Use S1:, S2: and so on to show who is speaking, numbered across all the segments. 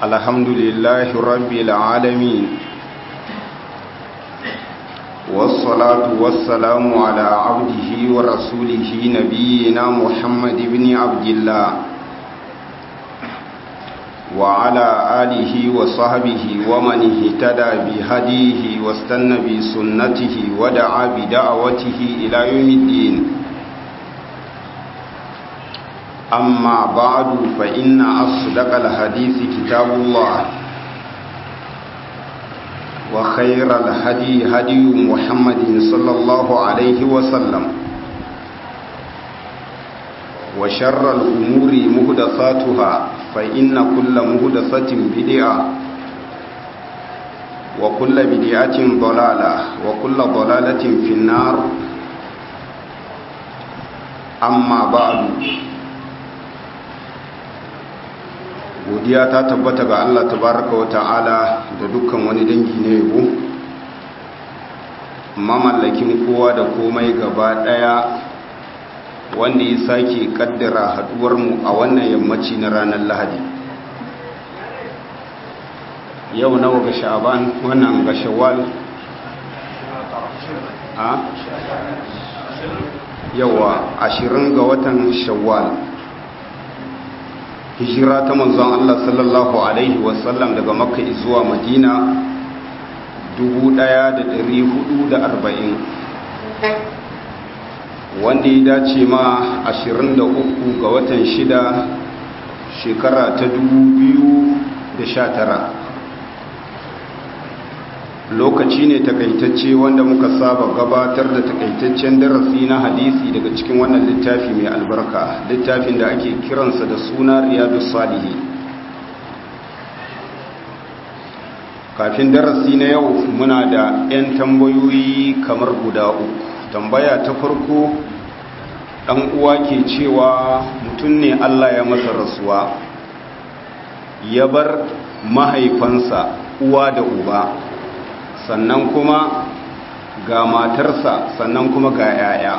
S1: الحمد لله رب العالمين والصلاة والسلام على عبده ورسوله نبينا محمد بن عبد الله وعلى آله وصحبه ومن اهتدى بهديه واستنى بسنته ودعا بدعوته إلى يوم الدين أما بعد فإن أصدق الحديث كتاب الله وخير الهدي هدي محمد صلى الله عليه وسلم وشر الأمور محدثاتها فإن كل محدثة بدعة وكل بدعة ضلالة وكل ضلالة في النار أما بعد godiya ta tabbata ga Allah tabaraka wa ta'ala da dukkan wani dangi na yabo mamallakin kowa da komai gaba daya wanda ya sake kaddara haduwar mu a wannan yammaci na ranar Lahadi yau nawa ga Sha'ban wannan ga Shawwal yawa 20 ga watan Shawwal hijira ta manzon Allah sallallahu alaihi wasallam daga Makka zuwa Madina 1440 wanda ya dace ma 23 ga watan 6 shekara ta 2019 lokaci ne takaitacce wanda muka saba gabatar da takaitaccen darasi na hadisi daga cikin wannan littafi mai albarka littafin da ake kiransa da suna Riyadus Salihin. Kafin darasi na yau muna da 'yan tambayoyi kamar guda uku. Tambaya ta farko ɗan uwa ke cewa mutum ne Allah ya masa rasuwa ya bar mahaifansa uwa da uba sannan kuma ga matarsa sannan kuma ga 'ya'ya.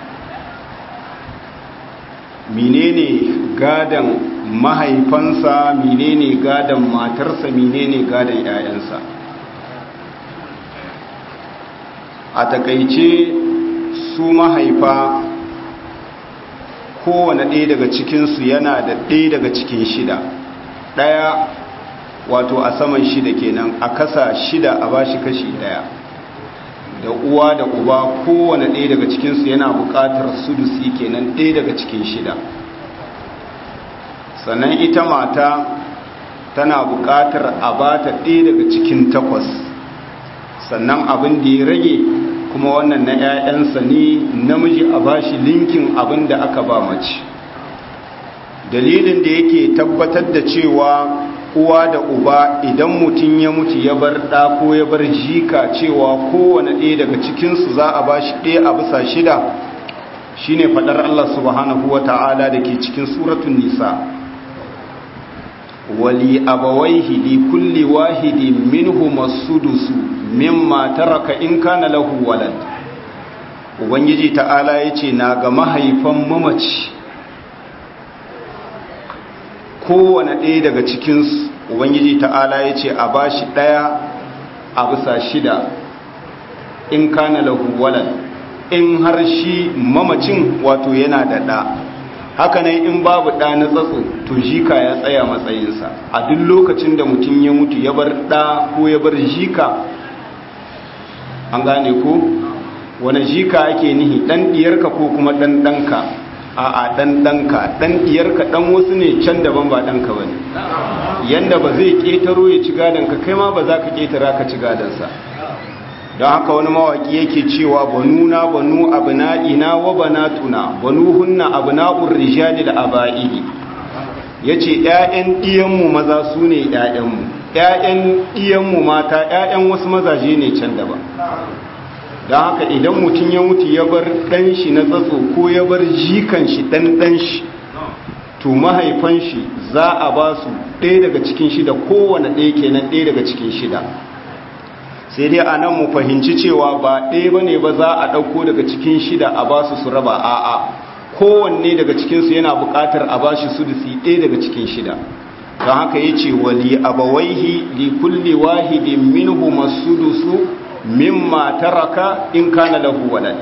S1: Menene gadan mahaifansa, menene gadan matarsa, menene gadan 'ya'yansa? A takaice su mahaifa kowane ɗaya daga cikinsu yana da ɗaya daga cikin shida, ɗaya wato a saman shida kenan, a kasa shida a bashi kashi daya. Da uwa da uba kowane ɗaya daga cikinsu yana buƙatar sudusi kenan ɗaya daga cikin shida. Sannan ita mata tana buƙatar a bata ɗaya daga cikin 8. Sannan abin da ya rage kuma wannan na 'ya'yansa ne, namiji a bashi linkin abin da aka ba mace. Dalilin da yake tabbatar da cewa uwa da uba idan mutum ya mutu ya bar ɗa ko ya bar jika cewa kowane ɗaya daga cikinsu za a ba shi ɗaya a bisa shida shi ne faɗar Allah subhanahu wa ta'ala da ke cikin suratun nisa wali abawaihi li kulli wahidi minhu masudusu mimma taraka in kana lahu walad. Ubangiji ta'ala ya ce na ga mahaifan mamaci kowane ɗaya daga cikinsu ubangiji ta'ala ya ce a ba shi ɗaya a bisa shida in kana lahu walad, in har shi mamacin wato yana da ɗa. Haka ne in babu ɗa na tsatso to jika ya tsaya matsayinsa. A duk lokacin da mutum ya mutu ya bar ɗa ko ya bar jika, an gane ko wani jika ake nihi, ɗan ɗiyarka ko kuma ɗan ɗanka? A'a, ɗan ɗanka, ɗan ɗiyarka ɗan wasu ne can daban ba ɗanka ba ne. Yanda ba zai ƙetaro ya ci gadonka kai ma ba za ka ƙetara ka ci gadonsa. Don haka wani mawaƙi yake cewa banuna banu abna'ina wa banatuna banuhunna abna'ur rijali da aba'idi. Yace ƴaƴan ɗiyanmu maza su ne ƴaƴanmu, ƴaƴan ɗiyanmu mata ƴaƴan wasu mazaje ne can daban. Don haka idan mutum ya mutu ya bar ɗan shi na tsatso ko ya bar jikan shi ɗan shi, to mahaifan shi za a ba su ɗaya daga cikin shida, kowane ɗaya kenan ɗaya daga cikin shida. Sai dai a nan mu fahimci cewa ba ɗaya ba ne ba za a ɗauko daga cikin shida a ba su raba, a'a kowanne daga cikinsu yana buƙatar a ba shi sudusi ɗaya daga cikin shida. don haka yace wali abawaihi li kulli wahidin minhum as-sudusu mimma taraka in kana lahu walad.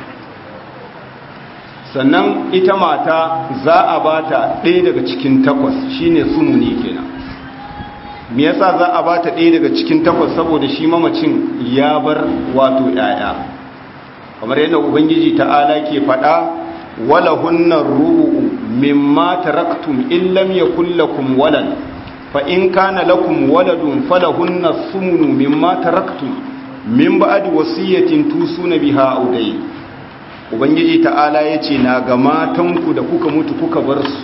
S1: Sannan ita mata za a bata ɗaya daga cikin 8 shine sumuni kenan. Me yasa za a bata ɗaya daga cikin 8? Saboda shi mamacin ya bar wato ƴaƴa, kamar yadda ubangiji ta'ala ke faɗa wala hunnar rubu'u mimma taraktum in lam yakul lakum walad fa in kana lakum waladun falahunna sumunu mimma taraktum min ba'di wasiyatin tusuna biha aw dayn. Ubangiji ta'ala yace na ga matanku da kuka mutu kuka bar su,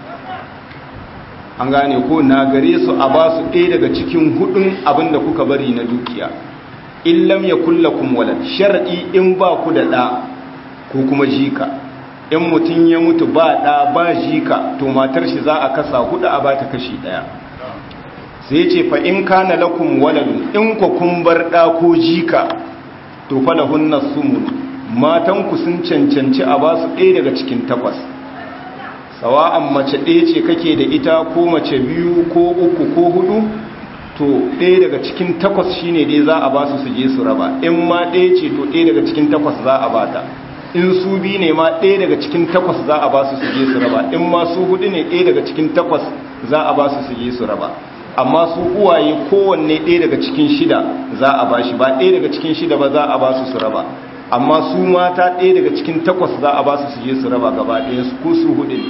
S1: an gane ko, na gare su a ba su ɗaya daga cikin 4 abinda kuka bari na dukiya. In lam yakul lakum walad, shar'i in ba ku da ɗa ko kuma jika. In mutum ya mutu ba ɗa ba jika, to matar shi za a kasa 4 a bata kashi 1. sai ce fa in kana lakum waladun, in ku kun bar ɗa ko jika, to falahunna sumun, matan ku sun cancanci a ba su ɗaya daga cikin 8. Sawa'an mace ɗaya ce kake da ita ko mace 2 ko 3 ko 4, to ɗaya daga cikin 8 shine dai za a ba su je su raba. In ma ɗaya ce to ɗaya daga cikin 8 za a bata. In su 2 ne ma ɗaya daga cikin 8 za a ba su je su raba. In ma su 4 ne ɗaya daga cikin 8 za a ba su je su raba. Amma su uwaye kowanne ɗaya daga cikin 6 za a ba shi, ba ɗaya daga cikin 6 ba za a ba su raba. Amma su mata ɗaya daga cikin 8 za a ba su je su raba gaba ɗaya su, ko su 4 ne.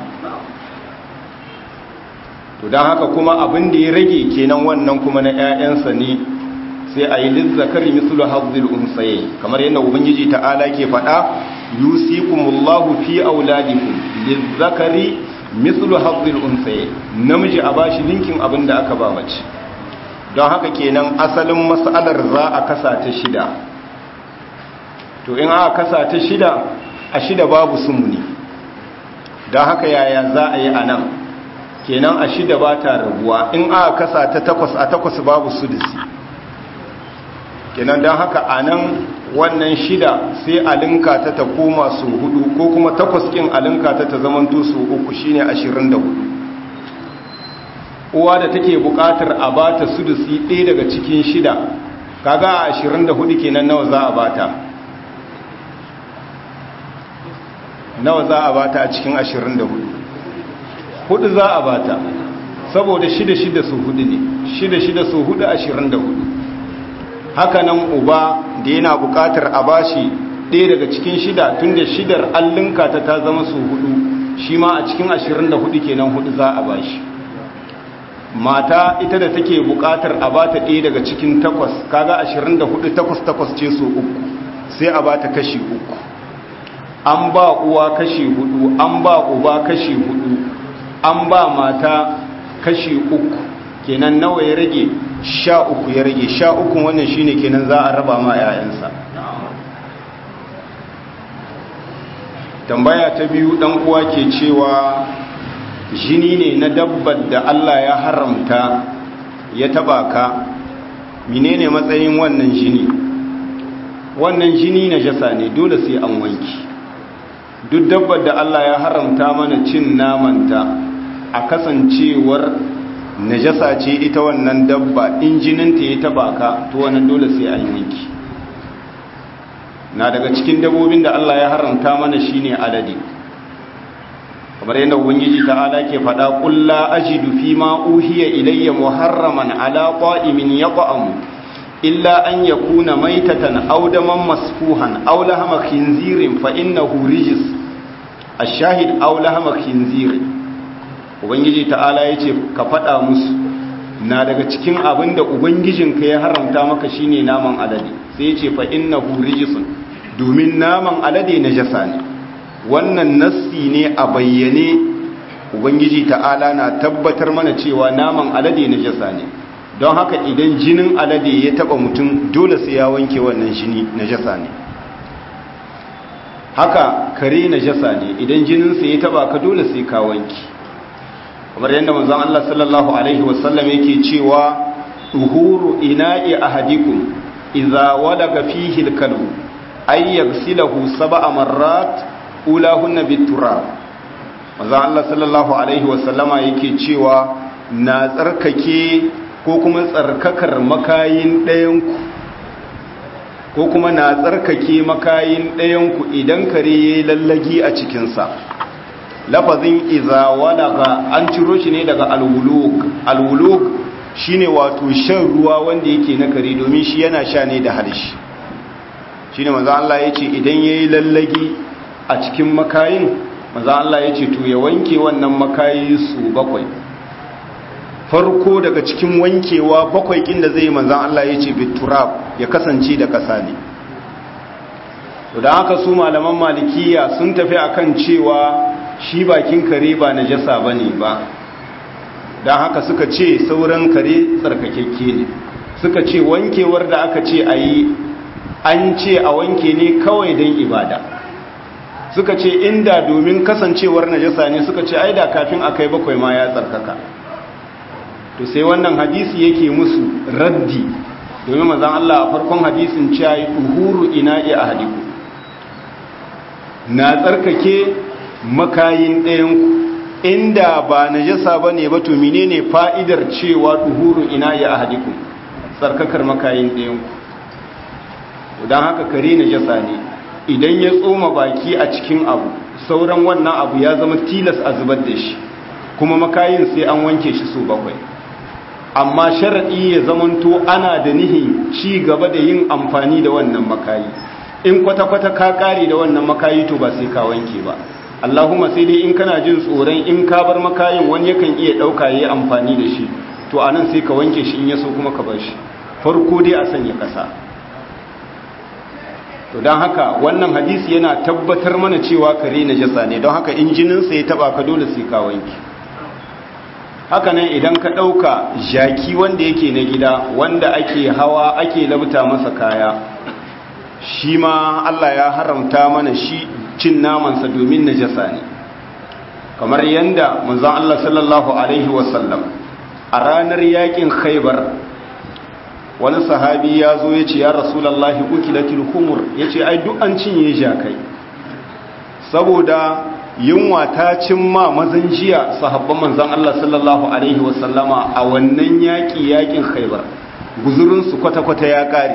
S1: To don haka kuma abin da ya rage kenan wannan kuma na 'ya'yansa ne, sai a yi lizzakari mislu hazzil unsayayi, kamar yadda ubangiji ta'ala ke faɗa yusikumullahu fi auladikum lizzakari mislu hazzil unsayayi, namiji a bashi linkin abin da aka ba mace. Don haka kenan asalin mas'alar za a kasa ta 6. To in aka kasa ta 6, a 6 babu sumuni. Don haka yaya za a yi a nan? Kenan a 6 ba ta rabuwa. In aka kasa ta 8, a 8 babu sudisi. Kenan don haka a nan wannan 6 sai a linka ta koma su 4, ko kuma 8 kin a linka ta zamanto su 3, shine 24. Uwa da take buƙatar a bata sudisi ɗaya daga cikin 6, kaga a 24 kenan nawa za a bata? Nawa za a bata a cikin 24? 4 za a bata, saboda 6 su 4 ne, 6 su 4 24. Haka nan uba da yana bukatar a bashi ɗaya daga cikin 6, tun da 6 an linka ta zama su 4, shi ma a cikin 24 kenan 4 za a bashi. Mata ita da take bukatar a bata ɗaya daga cikin 8, kaga 24 8 ce su 3, sai a bata kashi 3. An ba uwa kashi 4, an ba uba kashi 4, an ba mata kashi 3, kenan nawa ya rage? 13 ya rage. 13 wannan shine kenan za a raba ma 'ya'yansa. Tambaya ta biyu, dan uwa ke cewa jini ne na dabbar da Allah ya haramta ya taba ka, menene matsayin wannan jini? Wannan jini najasa ne, dole sai an wanki. Duk dabbar da Allah ya haramta mana cin namanta, a kasancewar najasa ce ita wannan dabba, in jininta ya taba ka, to wannan dole sai an yanki. Na daga cikin dabbobin da Allah ya haramta mana shine alade, kamar yadda ubangiji ta'ala ke faɗa qul la ajidu fi ma uhiya ilayya muharraman ala qa'imin yaq'am illa an yakuna maytatan aw daman masfuhan aw lahma khinzirin fa innahu rijis. Ash-shahid aw lahma khinzirin, ubangiji ta'ala ya ce ka faɗa musu na daga cikin abin da ubangijinka ya haramta maka shine naman alade, sai ya ce fa innahu rijsun, domin naman alade najasa ne. Wannan nassi ne a bayyane, ubangiji ta'ala na tabbatar mana cewa naman alade najasa ne. Don haka idan jinin alade ya taba mutum, dole sai ya wanke wannan jini, najasa ne. Haka kare najasa ne, idan jininsa ya taba ka dole sai ka wanke. Kamar yadda manzon Allah sallallahu alaihi wasallam yake cewa tuhuru ina'i ahadikum idza walaga fihi al-kalbu ay yaghsilahu 7 marrat ulahunna bit-turab. Manzon Allah sallallahu alaihi wasallama yake cewa na tsarkake ko kuma tsarkakar makayin ɗayanku ko kuma na tsarkake makayin ɗayanku idan kare ya yi lallagi a cikinsa. Lafazin iza walaga an ciro shi ne daga alwuluk. Alwuluk shi ne wato shan ruwa wanda yake na kare, domin shi yana sha ne da harshe. Shi ne manzo Allah ya ce idan ya yi lallagi a cikin makayin, manzo Allah ya ce to ya wanke wannan makayi su 7. Farko daga cikin wankewa 7 inda zai yi, manzo Allah ya ce biturab, ya kasance da ƙasa ne. To da haka su malaman malikiya sun tafi akan cewa shi bakin kare ba najasa bane ba, don haka suka ce sauran kare tsarkakekke ne. Suka ce wankewar da aka ce a yi, an ce a wanke ne kawai don ibada. Suka ce inda domin kasancewar najasa ne, suka ce ai da kafin a kai 7 ma ya tsarkaka. To sai wannan hadisi yake musu raddi, domin manzon Allah a farkon hadisin ce ai uhuru ina'i ahadikum, na tsarkake makayin ɗayanku. Inda ba najasa bane ba, to menene fa'idar cewa uhuru ina'i ahadikum, tsarkakar makayin ɗayanku? Don haka kare najasa ne, idan ya tsoma baki a cikin abu, sauran wannan abu ya zama tilas a zubar da shi, kuma makayin sai an wanke shi so 7. Amma sharaɗi ya zamanto ana da nihin ci gaba da yin amfani da wannan makayi. In kwata-kwata ka ƙare da wannan makayi, to ba sai ka wanke ba. Allahumma sai dai in kana jin tsoron in ka bar makayin wani yakan iya ɗauka ya yi amfani da shi, to a nan sai ka wanke shi in ya so kuma ka bar shi. Farko dai a sanya ƙasa. To don haka wannan hadisi yana tabbatar mana cewa kare najasa ne, don haka in jininsa ya taba ka dole sai ka wanke. Haka nan idan ka ɗauka jaki wanda yake na gida, wanda ake hawa ake labta masa kaya, shi ma Allah ya haramta mana shi cin namansa domin najasa ne. Kamar yanda manzon Allah sallallahu alaihi wasallam a ranar yakin Khaibar, wani sahabi ya zo ya ce ya rasulallahi ukilatil humur, ya ce ai duk an cinye jakai, saboda yunwa ta cimma mazan jiya sahabban manzan Allah sallallahu alaihi wasallama a wannan yakin Khaibar, guzurinsu kwata-kwata ya kare.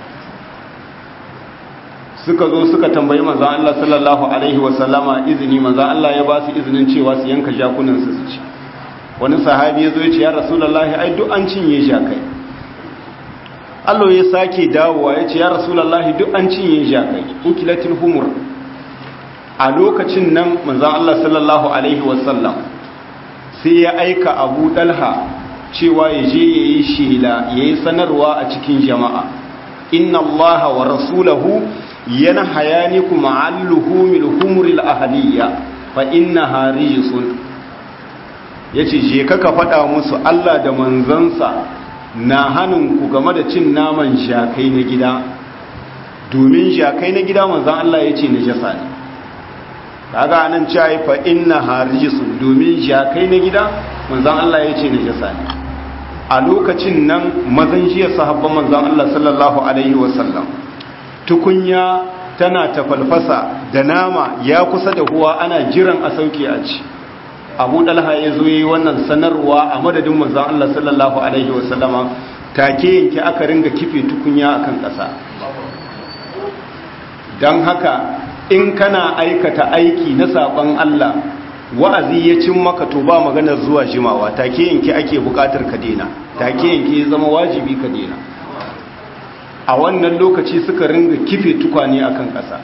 S1: Suka zo suka tambayi manzan Allah sallallahu alaihi wasallama izini, manzan Allah ya ba su izinin cewa su yanka jakunansu su ci. Wani sahabi ya zo ya ce ya rasulallahi ai duk an cinye jakai. Allah ya sake dawowa ya ce ya rasulallahi duk an cinye jakai, ukilatil humur. A lokacin nan manzon Allah sallallahu alaihi wasallam sai ya aika Abu Dalha cewa ya je yayi shela, yayi sanarwa a cikin jama'a, inna Allaha wa rasulahu yanhayanikum 'an luhumil humuril ahliya fa innaha rijsun. Yace je ka faɗa musu Allah da manzansa na hannunku game da cin naman jakai na gida, domin jakai na gida manzan Allah ya ce najasa ne. Kaga anan cewa fa inna harisun, domin jakai na gida manzan Allah ya ce najasa ne. A lokacin nan mazan jiya sahabban manzan Allah sallallahu alaihi wasallam, tukunya tana tafalfasa da nama ya kusa da huwa, ana jiran a sauke a ci. Abu Dalha ya zo yi wannan sanarwa a madadin manzon Allah sallallahu alaihi wasallama, take yanke aka ringa kife tukunya akan ƙasa. Don haka in kana aikata aiki na saban Allah, wa'azi ya cin maka, to ba maganar zuwa jimawa, take yanke ake buƙatar ka dena, take yanke ya zama wajibi ka dena. A wannan lokaci suka ringa kife tukwane akan ƙasa.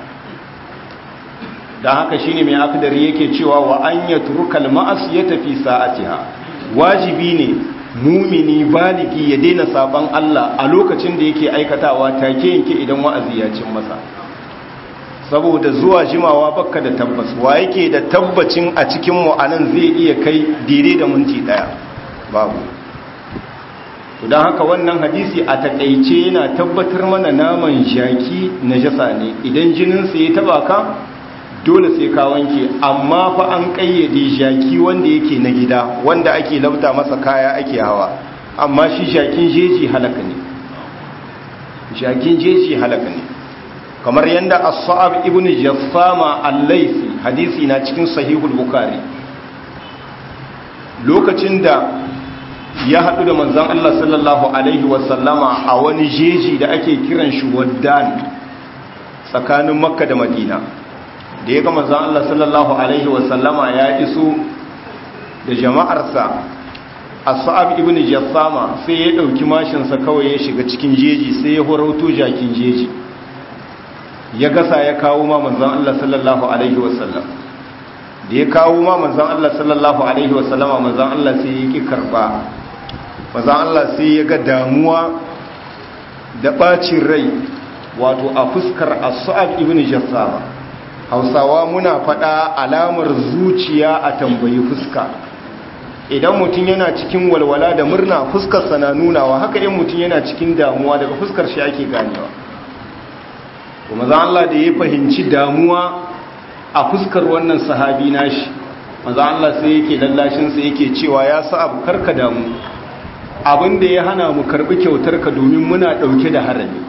S1: Da haka shine mai akdari yake cewa wa an yatrukal ma'asiyata fi sa'atiha, wajibi ne mumini baligi ya daina saban Allah a lokacin da yake aikatawa, take yanke idan wa'azi ya cin masa. Saboda zuwa jimawa baka da tabbas, wa yake da tabbacin a cikin mu anan zai iya kai dire da minti 1? Babu. Don haka wannan hadisi a takeice yana tabbatar mana naman jaki najasa ne, idan jinin sa ya taba ka dole sai ka wanke, amma fa an kayyade jaki wanda yake na gida, wanda ake labta masa kaya ake hawa, amma shi jakin jeji halaka ne. Jakin jeji halaka ne, kamar yanda as-Sa'ab ibn Jassama al-Laythi, hadisi na cikin sahihul Bukhari, lokacin da ya haɗu da manzon Allah sallallahu alaihi wasallama a wani jeji da ake kiran shi Waddan tsakanin Makka da Madina. Da ya ga manzon Allah sallallahu alaihi wasallama ya iso da jama'arsa, As-Sa'ab ibn Jassama sai ya ɗauki mashinsa kawai ya shiga cikin jeji, sai ya horauto jakin jeji ya gasa ya kawo ma manzon Allah sallallahu alaihi wasallam. Da ya kawo ma manzon Allah sallallahu alaihi wasallama, manzon Allah sai ya ki karba. Manzon Allah sai ya ga damuwa da bacin rai wato a fuskar As-Sa'ab ibn Jassama. Hausawa muna faɗa alamar zuciya a tambayi fuska. Idan mutum yana cikin walwala da murna, fuskarsa na nunawa, haka in mutum yana cikin damuwa daga fuskar shi ake ganewa. Kuma za Allah da ya fahimci damuwa a fuskar wannan sahabi nashi, maza Allah sai yake lallashinsa yake cewa ya sa abu karka damu, abinda ya hana mu karbi kyautarka domin muna dauke da harami,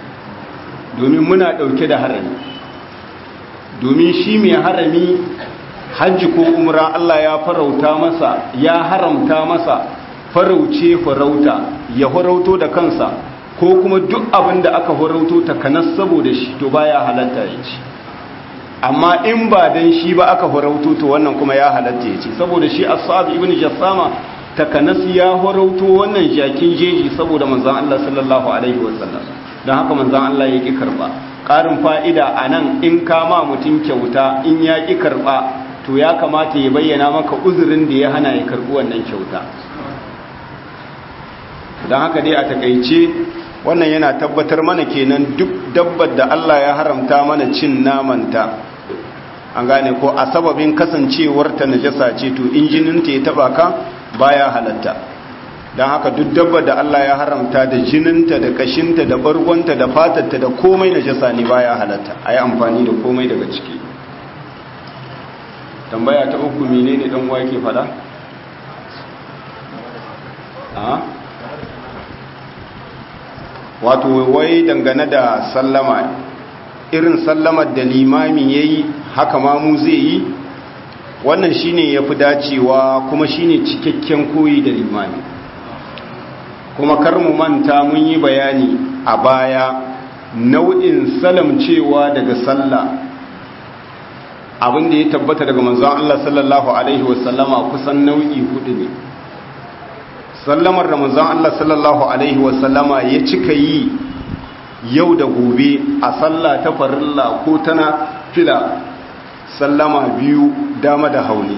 S1: domin shi mai harami hajji ko umra Allah ya farauta masa, ya haramta masa farauta ya farauto da kansa, ko kuma duk abin da aka farauto takanas saboda shi to baya halatta ya ci. Amma in ba dan shi ba aka farauto to wannan kuma ya halatta ya ci, saboda shi As-Sa'ab ibn Jassama takanas ya farauto wannan jakin jeji saboda manzon Allah sallallahu alaihi wasallam, don haka manzon Allah ya ki karba. Ƙarin fa'ida anan, in kama mutum kyauta in ya ki karba to ya kamata ya bayyana maka uzurin da ya hana ya karbi wannan kyauta. Don haka dai a takaice wannan yana tabbatar mana kenan duk dabbar da Allah ya haramta mana cin namanta, an gane ko a sababin kasancewarta najasa ce, to in jininta ya taba ka baya halatta. Don haka duk dabbar da Allah ya haramta da jininta da kashinta da bargonta da fatarta da komai najasa ne, baya halatta a yi amfani da komai daga ciki. Tambaya ta uku, menene dan uwa yake fada? Wato wai dangane da sallama, irin sallamar da limami yayi haka ma mu zai yi, wannan shine yafi dacewa kuma shine cikakken koyi da limami. Kuma kar mu manta mun yi bayani a baya nau'in salamcewa daga sallah, abin da ya tabbata daga manzon Allah sallallahu alaihi wasallama kusan nau'i hudu ne. Sallamar da manzon Allah sallallahu alaihi wasallama ya cika yi yau da gobe a sallah ta farilla ko tana fila, sallama biyu dama da hauni.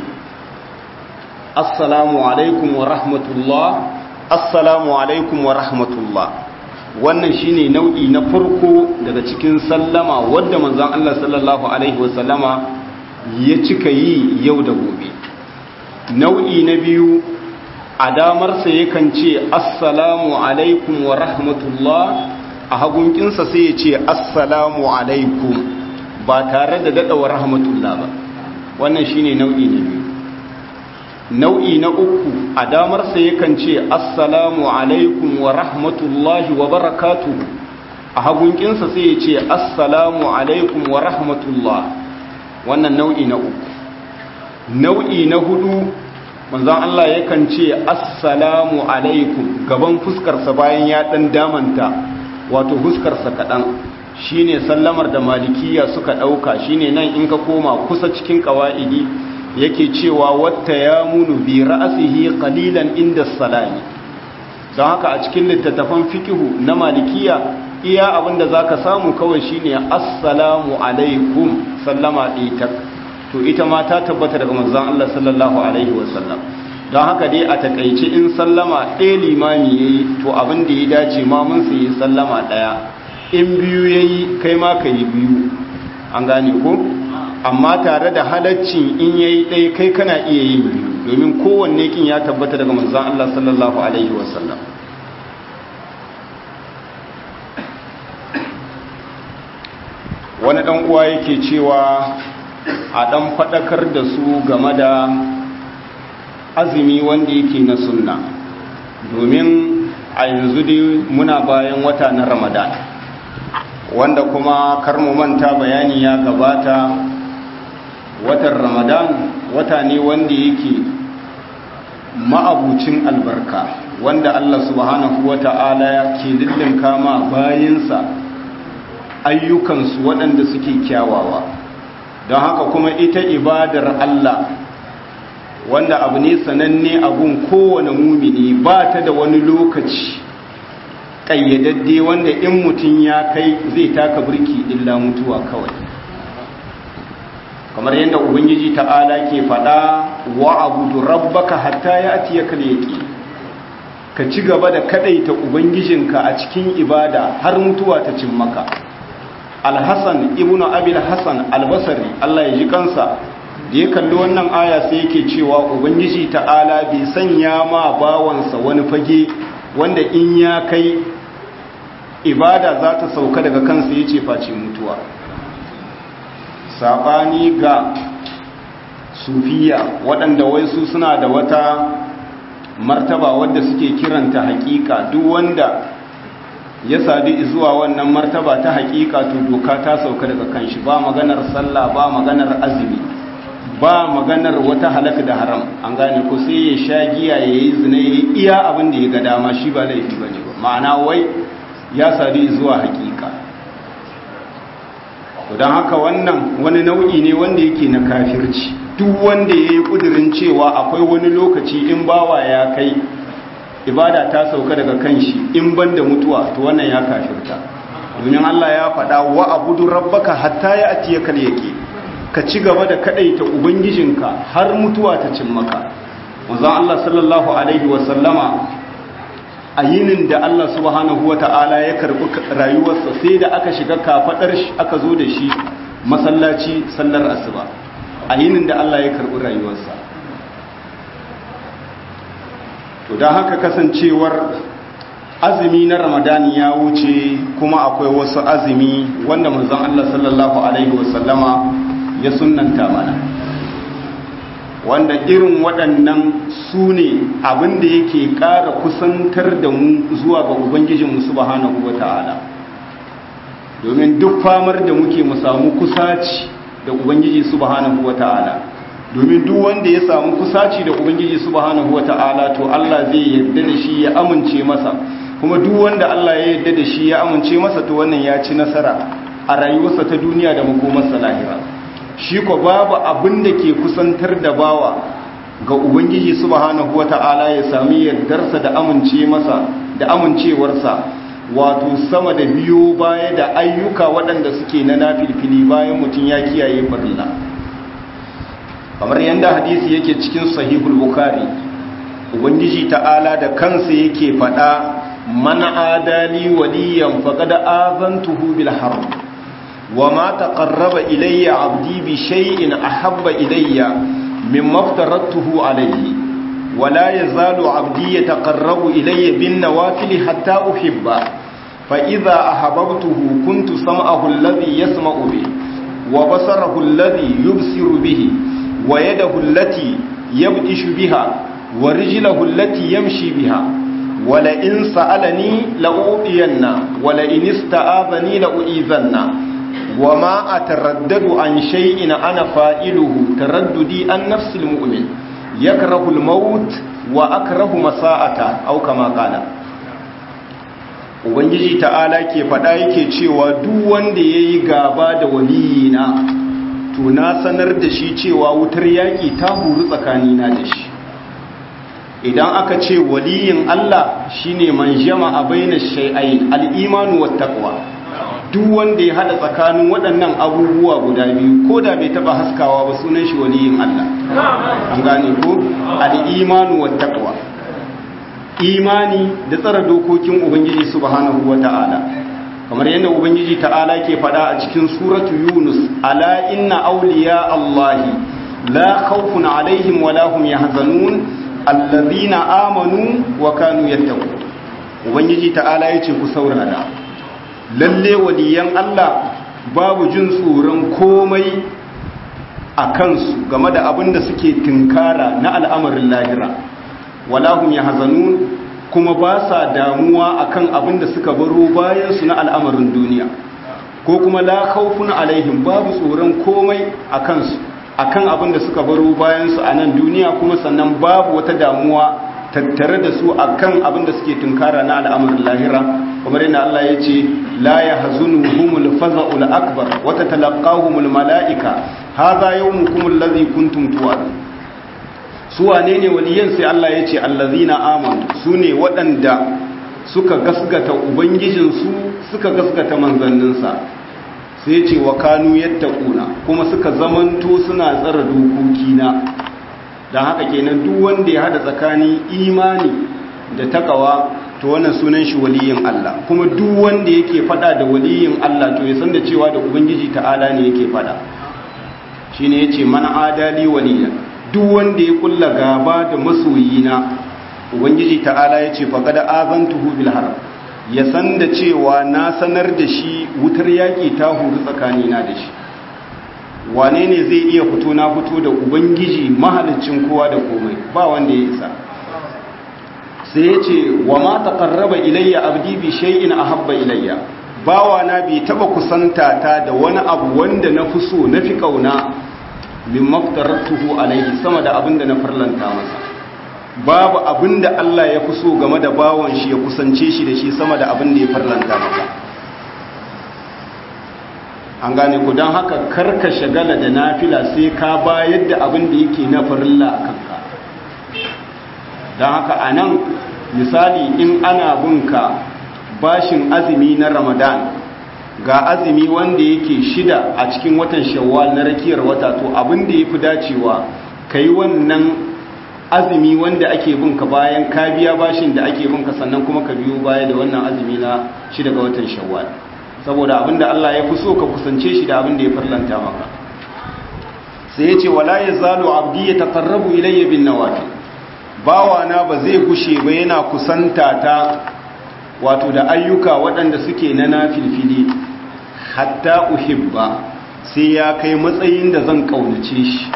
S1: Assalamu alaikum wa rahmatullah, assalamu alaikum wa rahmatullah. Wannan shine nau'i na farko daga cikin sallama wadda manzon Allah sallallahu alaihi wasallama ya cika yi yau da gobe. Nau'i na biyu, a damarsa yakan ce assalamu alaikum wa rahmatullah, a hagunkinsa sai ya ce assalamu alaikum ba tare da daɗa wa rahmatullah ba. Wannan shine nau'i na biyu. Nau'i na uku, a damarsa yakan ce assalamu alaikum wa rahmatullahi wa barakatuhu, a hagunkinsa sai ya ce assalamu alaikum wa rahmatullah. Wannan nau'i na uku. Nau'i na hudu, manzon Allah yakan ce assalamu alaikum gaban fuskarsa bayan ya dan damanta wato fuskarsa kadan, shine sallamar da malikiya suka dauka. Shine nan in ka koma kusa cikin qawaidi yake cewa watta yamunu bi ra'sihi qalilan inda salami. don haka a cikin littattafan fikihu na malikiya iya abinda zaka samu kawai shine assalamu alaikum sallama ɗaya. To ita ma ta tabbata daga manzon Allah sallallahu alaihi wasallam. Don haka dai a takaice in sallama ɗaya limami yayi to abin da ya dace ma mun sai sallama ɗaya, in biyu yayi kai ma kai biyu, an gane ko? Amma tare da halaccin in yayi ɗaya kai kana iya yin biyu, domin kowanne kin ya tabbata daga manzon Allah sallallahu alaihi wasallam. Wani ɗan uwa yake cewa a ɗan faɗakar da su game da azumi wanda yake na sunna, domin a yanzu dai muna bayan wata na Ramadan, wanda kuma kar mu manta bayani ya gabata. Watan Ramadan wata ne wanda yake ma'abucin albarka wanda Allah subhanahu wata'ala ke lullunka ma bayinsa ayyukansu waɗanda suke kyawawa. Don haka kuma ita ibadar Allah wanda abu ne sananne abun kowane mumini ba ta da wani lokaci ƙayyadadde wanda in mutum ya kai zai taka birki illa mutuwa kawai, kamar yadda ubangiji ta'ala ke faɗa wa abudu rabbaka hatta ya'tiyaka al-yaqin, ka ci gaba da kadaita ubangijinka a cikin ibada har mutuwa ta cin maka. Al-Hasan ibnu Abi al-Hasan al-Basri Allah ya ji kansa da ya kalli wannan aya sai yake cewa ubangiji ta'ala bai sanya ma bawansa wani fage wanda in ya kai ibada za ta sauka daga kansa yace face mutuwa. Sabani ga sufiya waɗanda wai su suna da wata martaba wadda suke kiranta haƙiƙa, duk wanda ya sadu zuwa wannan martaba ta haƙiƙa to doka ta sauka daga kanshi, ba maganar sallah, ba maganar azumi, ba maganar wata halaka da haram, an gane ko sai ya sha giya ya yi zina ya yi iya abin da ya ga dama, shi ba laifi ba ne ba, ma'ana wai ya sadu zuwa haƙiƙa. don haka wannan wani nau'i ne wanda yake na kafirci. Duk wanda ya yi ƙudurin cewa akwai wani lokaci in bawa ya kai ibada ta sauka daga kanshi in ban da mutuwa, to wannan ya kafirta. Domin Allah ya faɗa wa abudu rabbaka hatta ya atiyaka al-yaqin, ka ci gaba da kadaita ubangijinka har mutuwa ta cin maka. Manzon Allah sallallahu alaihi wa sallama a yinin da Allah subhanahu wata'ala ya karbi rayuwarsa sai da aka shiga kafadar shi aka zo da shi masallaci sallar asuba, a yinin da Allah ya karbi rayuwarsa. To don haka kasancewar azumi na Ramadan ya wuce, kuma akwai wasu azumi wanda manzon Allah sallallahu alaihi wasallama ya sunnanta mana, wanda irin waɗannan su ne abinda yake ƙara kusantar da mu zuwa ga Ubangijinmu subhanahu wata'ala. Domin duk famar da muke mu samu kusaci da Ubangiji subhanahu wata'ala, domin duk wanda ya samu kusaci da Ubangiji subhanahu wata'ala to Allah zai yarda da shi ya amince masa, kuma duk wanda Allah ya yarda da shi ya amince masa to wannan ya ci nasara a rayuwarsa ta duniya da makomarsa lahira. Shi ko babu abin da ke kusantar da bawa ga Ubangiji subhanahu wata'ala ya sami yardarsa da amincewarsa wato sama da biyo baya da ayyuka waɗanda suke na nafilfili bayan mutum ya kiyaye farilla. Kamar yadda hadisi yake cikin sahihul bukhari, Ubangiji ta'ala da kansa yake faɗa, man adali waliyan faqad azantuhu bil harb وما تقرب إلي عبدي بشيء أحب إلي مما افترضته عليه ولا يزال عبدي يتقرب إلي بالنوافل حتى أحبه فإذا أحببته كنت سمعه الذي يسمع به وبصره الذي يبصر به ويده التي يبطش بها ورجله التي يمشي بها ولئن سألني لأعطينه ولئن استعاذني لأعيذنه وما أتردد عن شيء أنا فائله ترددي عن نفس المؤمن يكره الموت وأكره مساءته أو كما قال. Ubangiji ta'ala ke faɗa yake cewa duk wanda ya yi gaba da waliyina to na sanar da shi cewa wutar yaƙi ta huru tsakanina da shi. Idan aka ce waliyin Allah shine man jama'a baina shay'ain al-imanu wat taqwa, duk wanda ya hada tsakanin waɗannan abubuwa guda biyu ko da bai taba haskawa ba sunan shi waliyin Allah. An gane ko al-imanu wat taqwa, imani da tsara dokokin Ubangiji subhanahu wata'ala, kamar yadda Ubangiji ta'ala ke faɗa a cikin suratu Yunus, ala inna awliya Allahi la khawfun alaihim wa la hum yahzanun alladhina amanu wa kanu yattaqun. Ubangiji ta'ala yace ku saurara, lalle waliyan Allah babu jin tsoron komai a kansu game da abin da suke tinkara na al'amarin lahira, walahum yahzanun, kuma ba sa damuwa akan abin da suka baro bayan su na al'amarin duniya, ko kuma la khawfun alaihim, babu tsoron komai a kansu akan abin da suka baro bayan su a nan duniya, kuma sannan babu wata damuwa tattare da su akan abin da suke tunkara na al'amarin lahira, kamar yadda Allah ya ce la yahzunuhumul faza'ul akbar wa tatalaqahumul malaika hadha yawmukum alladhi kuntum tu'adun. su wane ne waliyan? sai Allah ya ce allazina amanu, su ne waɗanda suka gasgata ubangijinsu suka gasgata manzanninsa, sai ce wa kanu yattaquna, kuma suka zamanto suna tsara dokokina. dan haka kenan duk wanda ya hada tsakanin imani da takawa to wannan sunan shi waliyin Allah, kuma duk wanda yake fada da waliyin Allah to ya san da cewa da ubangiji ta'ala ne yake fada. shine yace man adali waliyan, duk wanda ya kulla gaba da masoyina, ubangiji ta'ala yace faqad azantuhu bil harb, ya san da cewa na sanar da shi wutar yaki ta huru tsakanina da shi. wane ne zai iya fito na fito da ubangiji mahalicin kowa da komai? ba wanda ya isa. sai yace wa ma taqarraba ilayya abdi bi shay'in ahabba ilayya, bawa na bai taba kusanta ta da wani abu wanda na fi so na fi kauna min maftaratuhu alaihi, sama da abinda na farlanta masa. babu abinda Allah ya fi so game da bawon shi ya kusance shi da shi sama da abinda ya farlanta masa. an gane ku, don haka karka shagala da nafila sai ka bayar da abinda yake na farilla a kanka. don haka a nan misali in ana binka bashin azumi na Ramadan, ga azumi wanda yake 6 a cikin watan Shawwal na rakiyar wata, to abin da yafi dacewa kai wannan azumi wanda ake binka bayan ka biya bashin da ake binka, sannan kuma ka biyo baya da wannan azumi na 6 ga watan Shawwal, saboda abinda Allah ya fi so ka kusance shi da abinda ya farlanta maka. sai yace wala yazalu abdi yataqarrabu ilayya bin nawafil, bawana ba zai gushe ba yana kusanta ta wato da ayyuka waɗanda suke na nafilfili, hatta uhibba, sai ya kai matsayin da zan kaunace shi.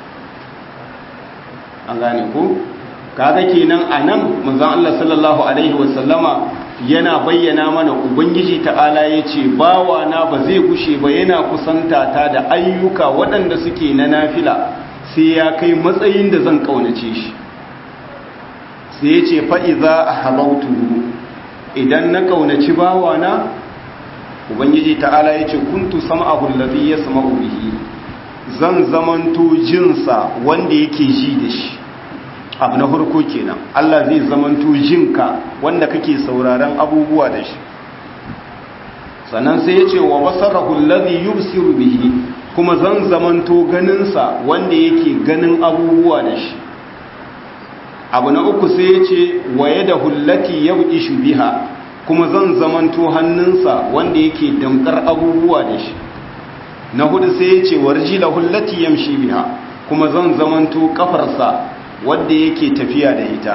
S1: an gane ku, kaga kenan anan manzon Allah sallallahu alaihi wasallama yana bayyana mana ubangiji ta'ala yace bawa na ba zai gushe ba yana kusanta ta da ayyuka waɗanda suke na nafila, sai ya kai matsayin da zan kaunace shi. sai yace fa iza ahabautuhu, idan na kaunaci bawana, ubangiji ta'ala yace kuntu sam'ahu allazi yasma'u bihi, zan zamanto jinsa wanda yake ji da shi. abu na farko kenan, Allah zai zamanto jinka wanda kake sauraron abubuwa da shi. sannan sai yace wa basarahu allazi yubsiru bihi, kuma zan zamanto ganinsa wanda yake ganin abubuwa da shi. abu na uku sai yace wa yadahu allati yabishu biha, kuma zan zamanto hannunsa wanda yake damkar abubuwa da shi. na hudu sai yace warjilahu allati yamshi biha, kuma zan zamanto kafarsa wanda yake tafiya da ita.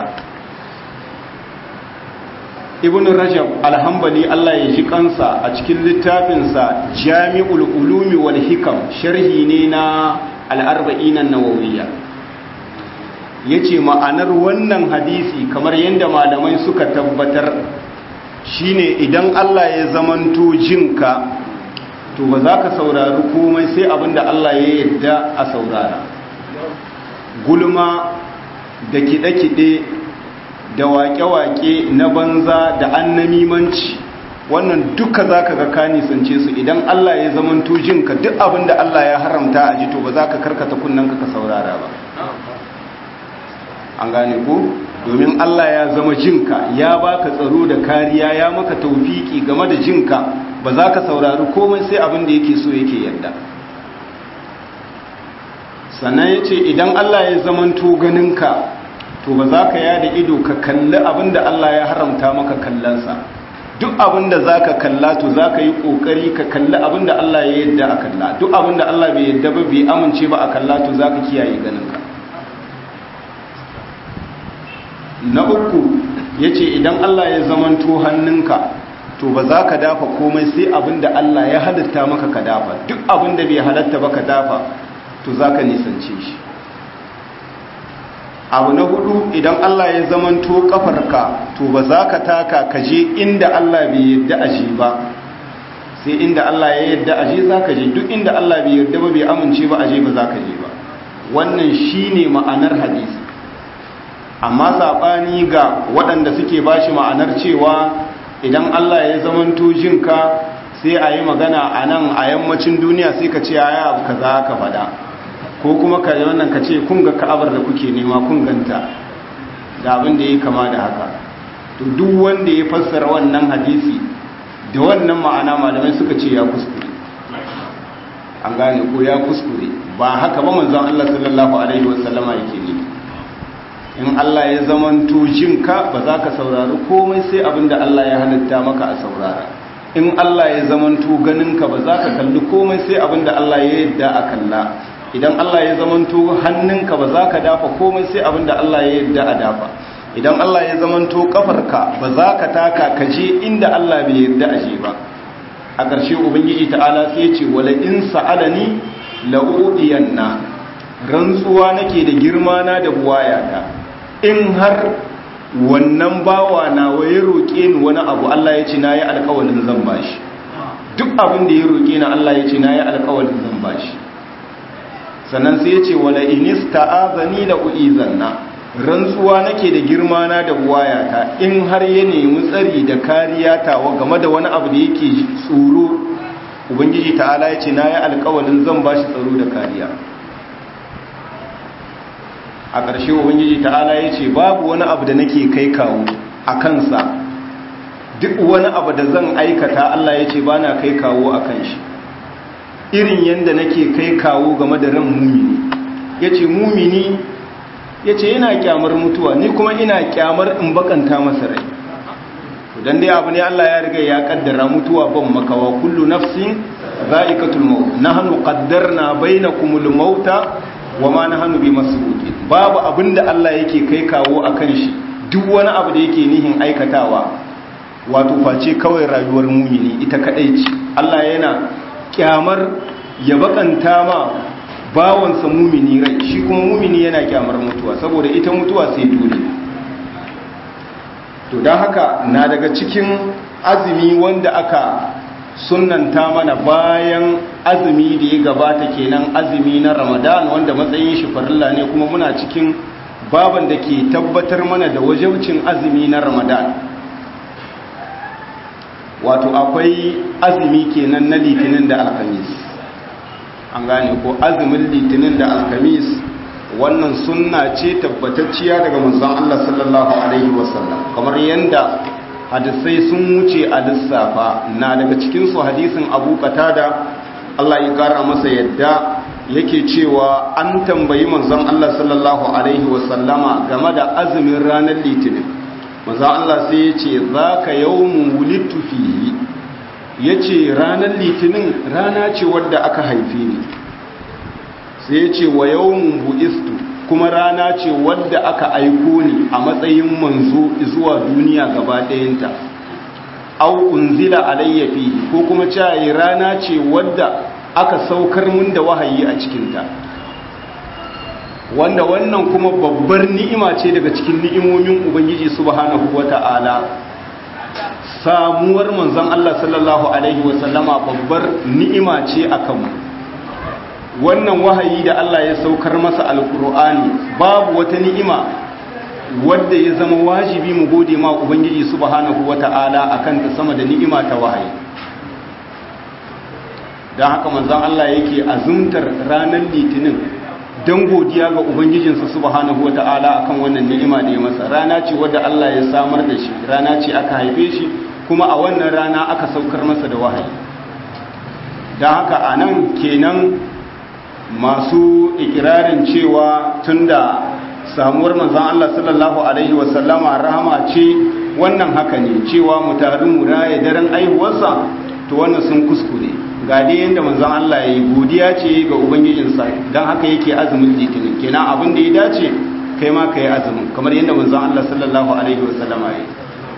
S1: ibn rajab al-hanbali Allah ya ji kansa a cikin littafinsa jami'ul ulumi wal hikam, sharhi ne na al-arba'in an-nawawiyya, yace ma'anar wannan hadisi kamar yadda malamai suka tabbatar shine idan Allah ya zamanto jinka, to ba za ka saurari komai sai abinda Allah ya yarda a saurara. gulma da kiɗe-kiɗe da waƙe-waƙe na banza da annamimanci, wannan duka za ka ga ka nisance su. idan Allah ya zamanto jinka, duk abinda Allah ya haramta a ji, to ba za ka karkata kunnanka ka saurara ba. an gane ko? domin Allah ya zama jinka, ya baka tsaro da kariya, ya maka taufiki game da jinka, ba za ka saurari komai sai abin da yake so yake yarda. sannan ya ce idan Allah ya zamanto ganinka, to ba za ka yada ido ka kalli abin da Allah ya haramta maka kallansa. duk abin da za ka kalla, to za ka yi ƙoƙari ka kalli abin da Allah ya yarda a kalla. duk abin da Allah bai yarda ba, bai amince ba a kalla, to za ka kiyaye ganinka. na uku ya ce idan Allah ya zamanto hannunka, to ba za ka dafa komai sai abin da Allah ya halatta maka ka dafa. duk abin da bai halatta ba ka dafa, to za ka nisance shi. abu na hudu, idan Allah ya zamanto kafarka, to ba za ka taka ka je inda Allah bai yarda aje ba, sai inda Allah ya yarda aje za ka je. duk inda Allah bai yarda ba, bai amince ba aje, ba za ka je ba. wannan shine ma'anar hadisi. Amma saɓani ga waɗanda suke bashi ma'anar cewa idan Allah ya zamanto jinka sai a yi magana a nan a yammacin duniya sai ka ce ya abu kaza ka faɗa, ko kuma ka wannan ka ce kun ga ka'abar da kuke nema kun ganta, da abin da ya kama da haka. To duk wanda ya fassara wannan hadisi da wannan ma'ana malamai suka ce ya kuskure, an gane ko ya kuskure, ba haka ba manzon Allah sallallahu alaihi wasallama yake ne. In Allah ya zamanto jinka ba za ka saurari komai sai abinda Allah ya halitta maka a saurara. In Allah ya zamanto ganinka ba za ka kalli komai sai abinda Allah ya yadda a kalla. Idan Allah ya zamanto hannunka ba za ka dafa komai sai abinda Allah ya yadda a dafa. Idan Allah ya zamanto kafarka ba za ka taka ka je inda Allah bai yadda a je ba. A ƙarshe Ubangiji ta'ala sai ya ce wala in sa'alani la'udiyanna, rantsuwa nake da girma na da buwayata. In har wannan bawa na waye roƙe ni wani abu, Allah ya ce na yi alƙawalin zan bashi. Duk abin da ya roƙe ni Allah ya ce na yi alƙawalin zan bashi. Sannan sai ya ce wala inista'azani la uizanna, rantsuwa nake da girma na da buwayata, in har ya nemi tsari da kariya tawa game da wani abu da yake tsoro, Ubangiji ta'ala ya ce na yi alƙawalin zan bashi tsaro da kariya. A ƙarshe Ubangiji ta'ala ya ce babu wani abu da nake kai kawo a kansa, duk wani abu da zan aikata Allah ya ce ba na kai kawo a kan shi, irin yadda nake kai kawo game da ran mumini. Ya ce mumini ya ce yana kyamar mutuwa, ni kuma ina kyamar in bakanta masa rai. Dan dai abu ne Allah ya riga ya kaddara mutuwa ban makawa, kullu nafsin za'iqatul maut, nahnu qaddarna bainakumul mauta wa ma nahnu bimasbuqin. Babu abinda Allah yake kai kawo akan shi, duk wani abu da yake nihin aikatawa wato face kawai rayuwar mumini ita kadai ce. Allah yana kyamar ya bakanta ma bawansa mumini rai, shi kuma mumini yana kyamar mutuwa, saboda ita mutuwa sai dole. To don haka na daga cikin azumi wanda aka sunnanta mana bayan azumi da ya gabata kenan azumi na Ramadan, wanda matsayin shi farilla ne, kuma muna cikin baban da ke tabbatar mana da wajibcin azumi na Ramadan. Wato akwai azumi kenan na Litinin da Alhamis, an gane ko azumin Litinin da Alhamis wannan sunna ce tabbatacciya daga manzon Allah sallallahu alaihi wasallam, kamar yanda hadisai sun wuce a lissafa. Na daga cikin su hadisin Abu Qatada Allah ya kara masa yadda yake cewa an tambayi manzon Allah sallallahu alaihi wasallama game da azumin ranar Litinin. Manzon Allah sai ya ce zaka yawmun wulidtu fihi, yace ranar Litinin rana ce wadda aka haife ni. Sai ya ce wa yawmun bu'istu, kuma rana ce wadda aka aiko ni a matsayin manzo zuwa duniya gaba ɗayanta. Au unzila alayya fihi, ko kuma cewa rana ce wadda aka saukar mun da wahayi a cikinta. Wanda wannan kuma babbar ni'ima ce daga cikin ni'imomin Ubangiji subhanahu wata'ala. Samuwar manzon Allah sallallahu alaihi wasallama babbar ni'ima ce akan mu. Wannan wahayi da Allah ya saukar masa alkur'ani babu wata ni'ima wadda ya zama wajibi mu gode ma Ubangiji subhanahu wata'ala akan ta sama da ni'ima ta wahayi. Dan haka manzon Allah yake azumtar ranar Litinin dan godiya ga Ubangijinsa subhanahu wata'ala akan wannan ni'ima da ya masa. Rana ce wadda Allah ya samar da shi, rana ce aka haife shi, kuma a wannan rana aka saukar masa da wahayi. Dan haka anan kenan masu ikirarin cewa tunda samuwar manzon Allah sallallahu alaihi wasallama rahama ce, wannan haka ne, cewa mu taru mu raye daren aihuwarsa, to wannan sun kuskure. Ga dai yanda manzon Allah yayi godiya ce ga ubangijinsa, dan haka yake azumin Litinin. Kenan abin da ya dace kai ma kai azumin kamar yanda manzon Allah sallallahu alaihi wasallama yayi.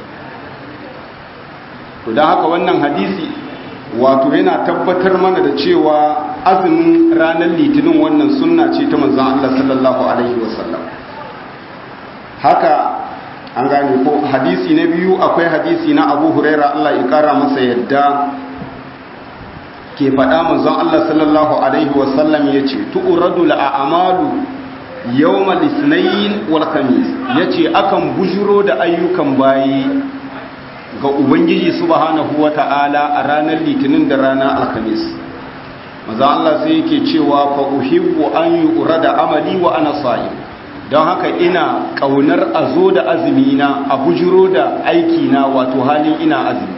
S1: To dan haka wannan hadisi wato yana tabbatar mana da cewa azumin ranar Litinin wannan sunna ce ta manzon Allah sallallahu alaihi wasallam. Haka an gane ko hadisi na biyu, akwai hadisi na Abu Huraira Allah ya kara masa yadda ke faɗa manzon Allah sallallahu alaihi wasallam yace tu'radu al-a'malu yawmal ithnain wal khamis, yace akan bujuro da ayyukan bayi ga ubangiji subhanahu wata'ala a ranar litinin da ranar alkhamis. manzon Allah sai yake cewa fa uhibbu an yu'rada amali wa ana sa'im, don haka ina kaunar a zo da azumi na a bujuro da aiki na wato halin ina azumi.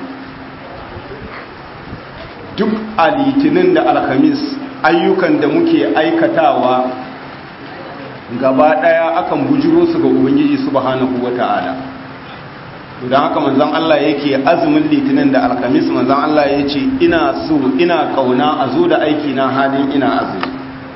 S1: Duk a litinin da alhamis ayyukan da muke aikatawa gaba daya akan bujuro su ga ubangiji subhanahu wata'ala. don haka manzon Allah yake azumin litinin da alhamis, manzon Allah ya ce ina so ina kauna a zo da aiki na halin ina azumi.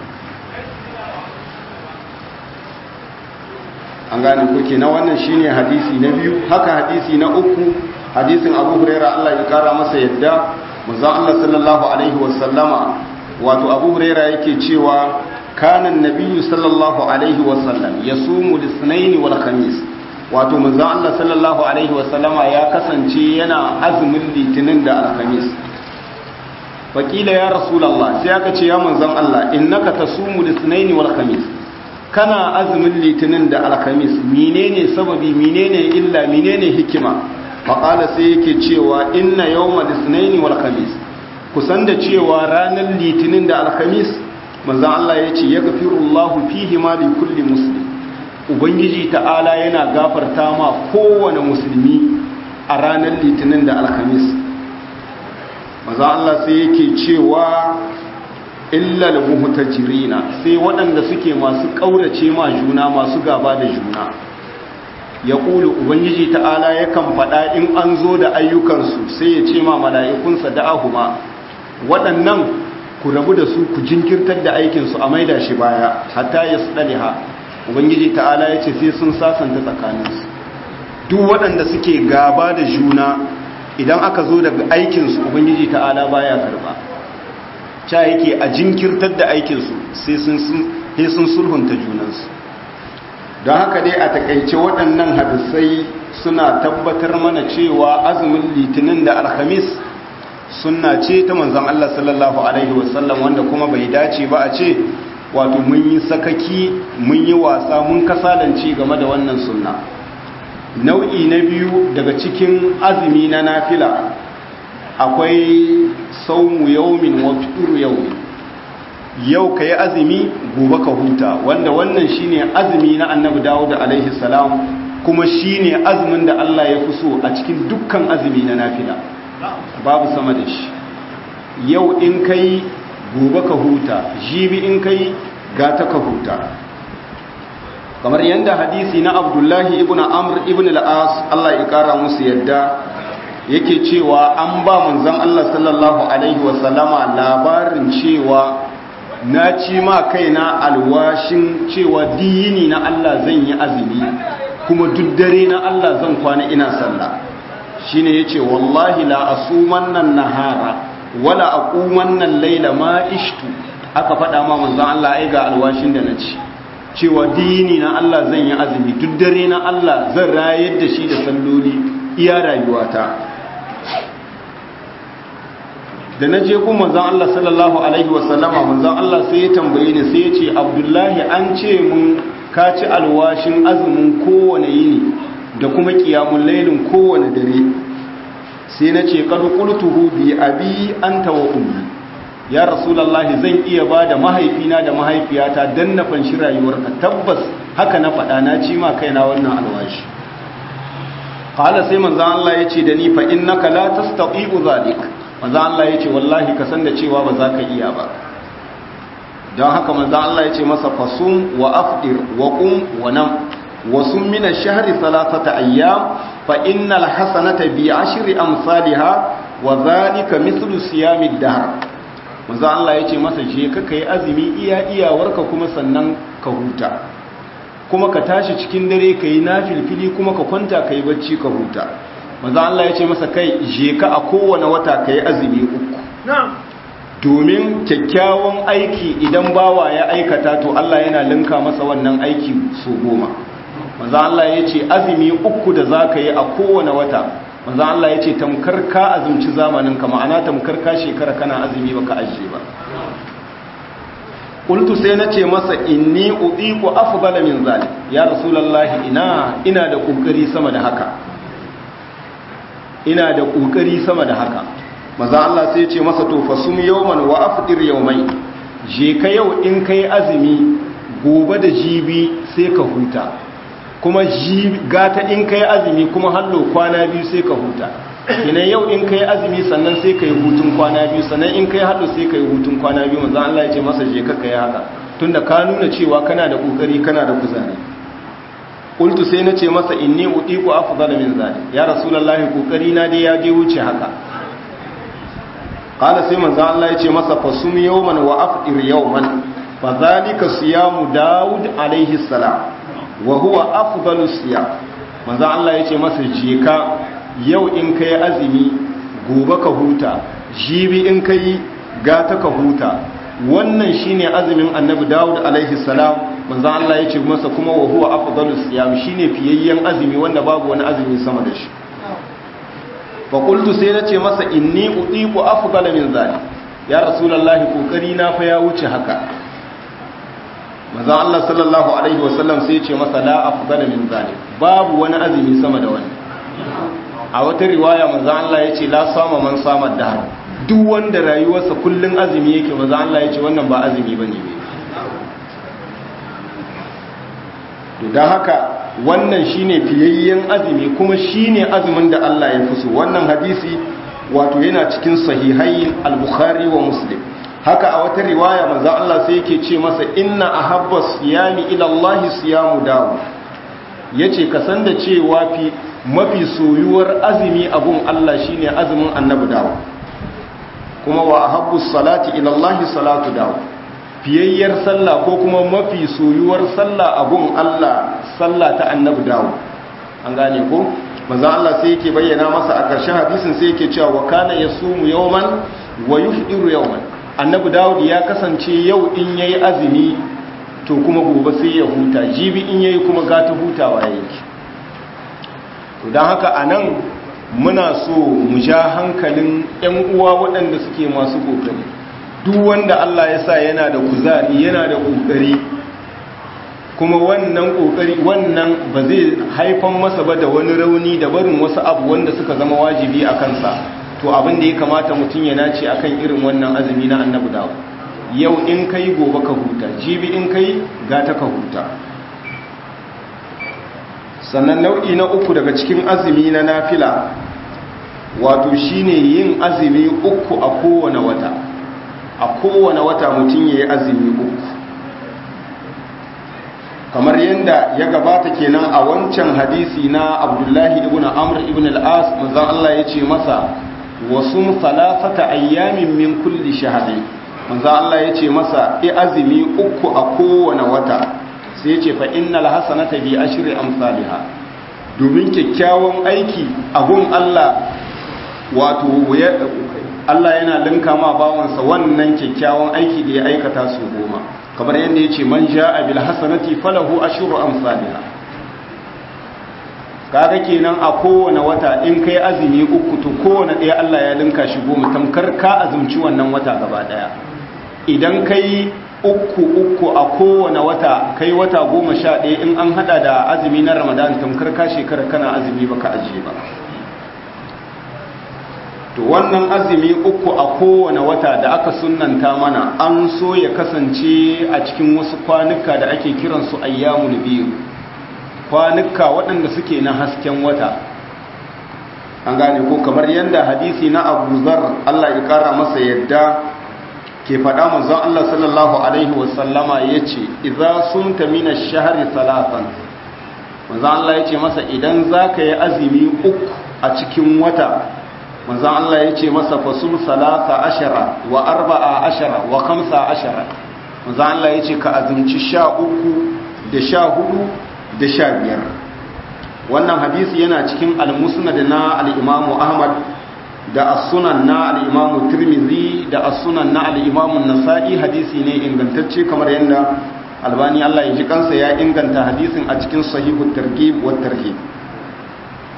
S1: an gane kuke na wannan shine hadisi na biyu. Haka hadisi na uku, hadisin Abu Huraira Allah ya kara masa yadda, manzon Allah sallallahu alaihi wasallama wato Abu Huraira yake cewa kana annabiyyu sallallahu alaihi wasallam yasumu lisnaini wal khamis, wato manzon Allah sallallahu alaihi wasallama ya kasance yana azumin litinin da alkhamis. Fakila ya rasulullah, sai aka ce ya manzon Allah innaka tasumu lisnaini wal khamis, kana azumin litinin da alkhamis, menene sababi, menene illa, menene hikima? Faqala sai yake cewa inna yawmal ithnaini wal khamis, kusan da cewa ranar litinin da alkhamis manzon Allah yace yaghfirullahu fihi ma li kulli muslim, ubangiji ta'ala yana gafarta ma kowane musulmi a ranar litinin da alkhamis. manzon Allah sai yake cewa illal muhtajirina, sai waɗanda suke masu ƙaurace ma juna, masu gaba da juna. ya ƙulu ubangiji ta'ala yakan faɗa in an zo da ayyukansu sai ya ce ma mala'ikunsa da'ahuma, waɗannan ku rabu da su, ku jinkirtar da aikinsu a maida shi baya hatta ya tsaliha. ubangiji ta'ala ya ce sai sun sasanta tsakaninsu. duk waɗanda suke gaba da juna idan aka zo daga aikinsu ubangiji ta'ala baya karba, ca yake a jinkirtar da aikinsu sai sun sulhunta junansu. don haka dai a takaice waɗannan hadisai suna tabbatar mana cewa azumin litinin da alhamis sunna ce ta manzon Allah sallallahu alaihi wasallam, wanda kuma bai dace ba a ce wato mun yi sakaki, mun yi wasa, mun kasalance game da wannan sunna. Nau'i na biyu daga cikin azumi na nafila akwai saumu yaumin wa fitru yaumin, yau ka yi azumi gobe ka huta, wanda wannan shine azumi na annabi Dawud alaihi salam, kuma shine azumin da Allah ya fi so a cikin dukkan azumi na nafila, babu sama da shi. yau in kai gobe ka huta, jibi in kai gata ka huta. kamar yadda hadisi na Abdullahi ibn Amr ibn al-As Allah ya kara musu yadda yake cewa an ba manzon Allah sallallahu alaihi wasallama labarin cewa na ci ma kaina alwashin cewa dini na Allah zan yi azumi, kuma duk dare na Allah zan kwana ina sallah. shine yace wallahi la asumanna nahara wala aqumanna layla ma ishtu, aka faɗa ma manzon Allah ai ga alwashin da na ci cewa dini na Allah zan yi azumi, duk dare na Allah zan rayar da shi da salloli iya rayuwata. da na je kuma manzon Allah sallallahu alaihi wasallama, manzon Allah sai ya tambaye ni sai ya ce Abdullahi an ce mun ka ci alwashin azumin kowane yini da kuma qiyamul lailin kowane dare. sai na ce qad qultuhu bi abi anta wa ummi, ya rasulullahi zan iya bada mahaifina da mahaifiyata dan na fanshi rayuwarka, tabbas haka na faɗa, na ci ma kaina wannan alwashi. qala sai manzon Allah ya ce da ni fa innaka la tastati'u zalik, manzo Allah ya ce wallahi ka san da cewa ba za ka iya ba. don haka manzo Allah ya ce masa fasum wa afdir wa qum wa nam wa sum min ash-shahri thalathata ayyam fa innal hasanata bi ashri amsalha wa dhalika mithlu siyamid dahr. manzo Allah ya ce masa je ka kai azumi iya iyawarka, kuma sannan ka huta, kuma ka tashi cikin dare kai nafilfili, kuma ka kwanta kai bacci ka huta. manzo Allah ya ce masa kai je ka a kowane wata kai azumi 3, domin kyakkyawan aiki idan bawa ya aikata to Allah yana linka masa wannan aiki so 10. manzo Allah ya ce azumi 3 da zaka yi a kowane wata manzo Allah yace tamkar ka azumci zamanin ka, ma'ana tamkar ka shekara kana azumi baka ajiye ba. qultu sai nace masa inni udiqu afdala min zalik ya rasulullahi, ina da kokari sama da haka, ina da kokari sama da haka. manzo Allah sai yace masa to fasum yawman wa afdir yawmai, je ka yau in kai azumi, gobe da jibi sai ka huta, kuma gata in kai azumi kuma hallo kwana biyu sai ka huta. Kina yau in kai azumi sannan sai kai hutun kwana biyu, sannan in kai hallo sai kai hutun kwana biyu. Manzo Allah ya ce masa je ka kai haka, tunda ka nuna cewa kana da kokari kana da kuzari. Qultu sai nace masa inni udiqu afdala min zalik ya rasulullahi, kokari na dai ya je wuce haka. Qala sai manzo Allah ya ce masa fasum yawman wa afdir yawman, fa zalika siyamu Dawud alaihi salam wa huwa afdalu siyam. manzo Allah ya ce masa je ka yau in kai azumi, gobe ka huta, jibi in kai gata ka huta. wannan shine azumin annabi Dawud alaihi salam. manzo Allah ya ce masa kuma wa huwa afdalu siyam, shine fiyayyen azumi wanda babu wani azumi sama da shi. fa qultu sai nace masa inni udiqu afdala min zalik ya rasulullahi, kokari na fa ya wuce haka. manzo Allah sallallahu alaihi wasallam sai ya ce masa la afdala min zalik, babu wani azumi sama da wani. a wata riwaya manzo Allah ya ce la sama man sama dahar, duk wanda rayuwarsa kullun azumi yake, manzo Allah ya ce wannan ba azumi bane. to dan haka wannan shine fiyayyen azumi, kuma shine azumin da Allah ya fi so. wannan hadisi wato yana cikin sahihai al-Bukhari wa Muslim. haka a wata riwaya manzo Allah sai yake ce masa inna ahabba siyami ila Allah siyamu Dawud, yace ka san da cewa mafi soyuwar azumi abun Allah shine azumin annabi Dawud. kuma wa ahabbu salati ila Allah salatu Dawud, fiyayyar sallah ko kuma mafi soyuwar sallah abun Allah sallah ta annabi Dawud. an gane ko manzo Allah sai yake bayyana masa a ƙarshen hadisin, sai yake cewa wa kana yasumu yawman wa yufdiru yawman, annabi Dawud ya kasance yau in yayi azumi to kuma gobe sai ya huta, jibi in yayi kuma gata hutawa yake. to dan haka anan muna so mu ja hankalin ƴan uwa waɗanda suke masu kokari. duk wanda Allah ya sa yana da kuzari, yana da kokari, kuma wannan kokari wannan ba zai haifan masa ba da wani rauni da barin wasu abu wanda suka zama wajibi a kansa, to abin da ya kamata mutum ya nace akan irin wannan azumi na annabi Dawud. yau in kai gobe ka huta, jibi in kai gata ka huta. sannan nau'i na uku daga cikin azumi na nafila wato shine yin azumi uku a kowane wata. a kowane wata mutum yayi azumi uku, kamar yadda ya gabata kenan a wancan hadisi na Abdullahi ibn Amr ibn al-As. manzon Allah ya ce masa wasum salasata ayyamin min kulli shahri, manzon Allah ya ce masa azumi uku a kowane wata. sai ya ce fa innal hasanata bi ashri amsalha, domin kyakkyawan aiki abun Allah wato Allah yana linka ma bawansa wannan kyakkyawan aiki da ya aikata su 10, kamar yadda ya ce man ja'a bil hasanati falahu ashru amsalha. kaga kenan a kowane wata in kai azumi uku to kowane ɗaya Allah ya linka shi 10, tamkar ka azumci wannan wata gaba daya. idan kai uku a kowane wata, kai wata 11 in an hada da azumi na Ramadan, tamkar ka shekara kana azumi baka ajiye ba. to wannan azumi uku a kowane wata da aka sunnanta mana, an so ya kasance a cikin wasu kwanuka da ake kiransu ayyamul biyu, kwanuka waɗanda suke na hasken wata. an gane ko kamar yadda hadisi na Abu Zar Allah ya kara masa yadda ke faɗa, manzon Allah sallallahu alaihi wasallama yace idza sumta min ash-shahri salatan, manzon Allah yace masa idan zaka yi azumi uku a cikin wata, manzon Allah ya ce masa fasum 13 wa 14 wa 15. manzon Allah ya ce ka azumci 13 da 14 da 15. wannan hadisi yana cikin al-musnad na al-Imam Ahmad da as-sunan na al-Imam Tirmidhi da as-sunan na al-Imam An-Nasa'i. hadisi ne ingantacce kamar yadda Albani Allah ya ji kansa ya inganta hadisin a cikin Sahihut Targhib wa Tarhib.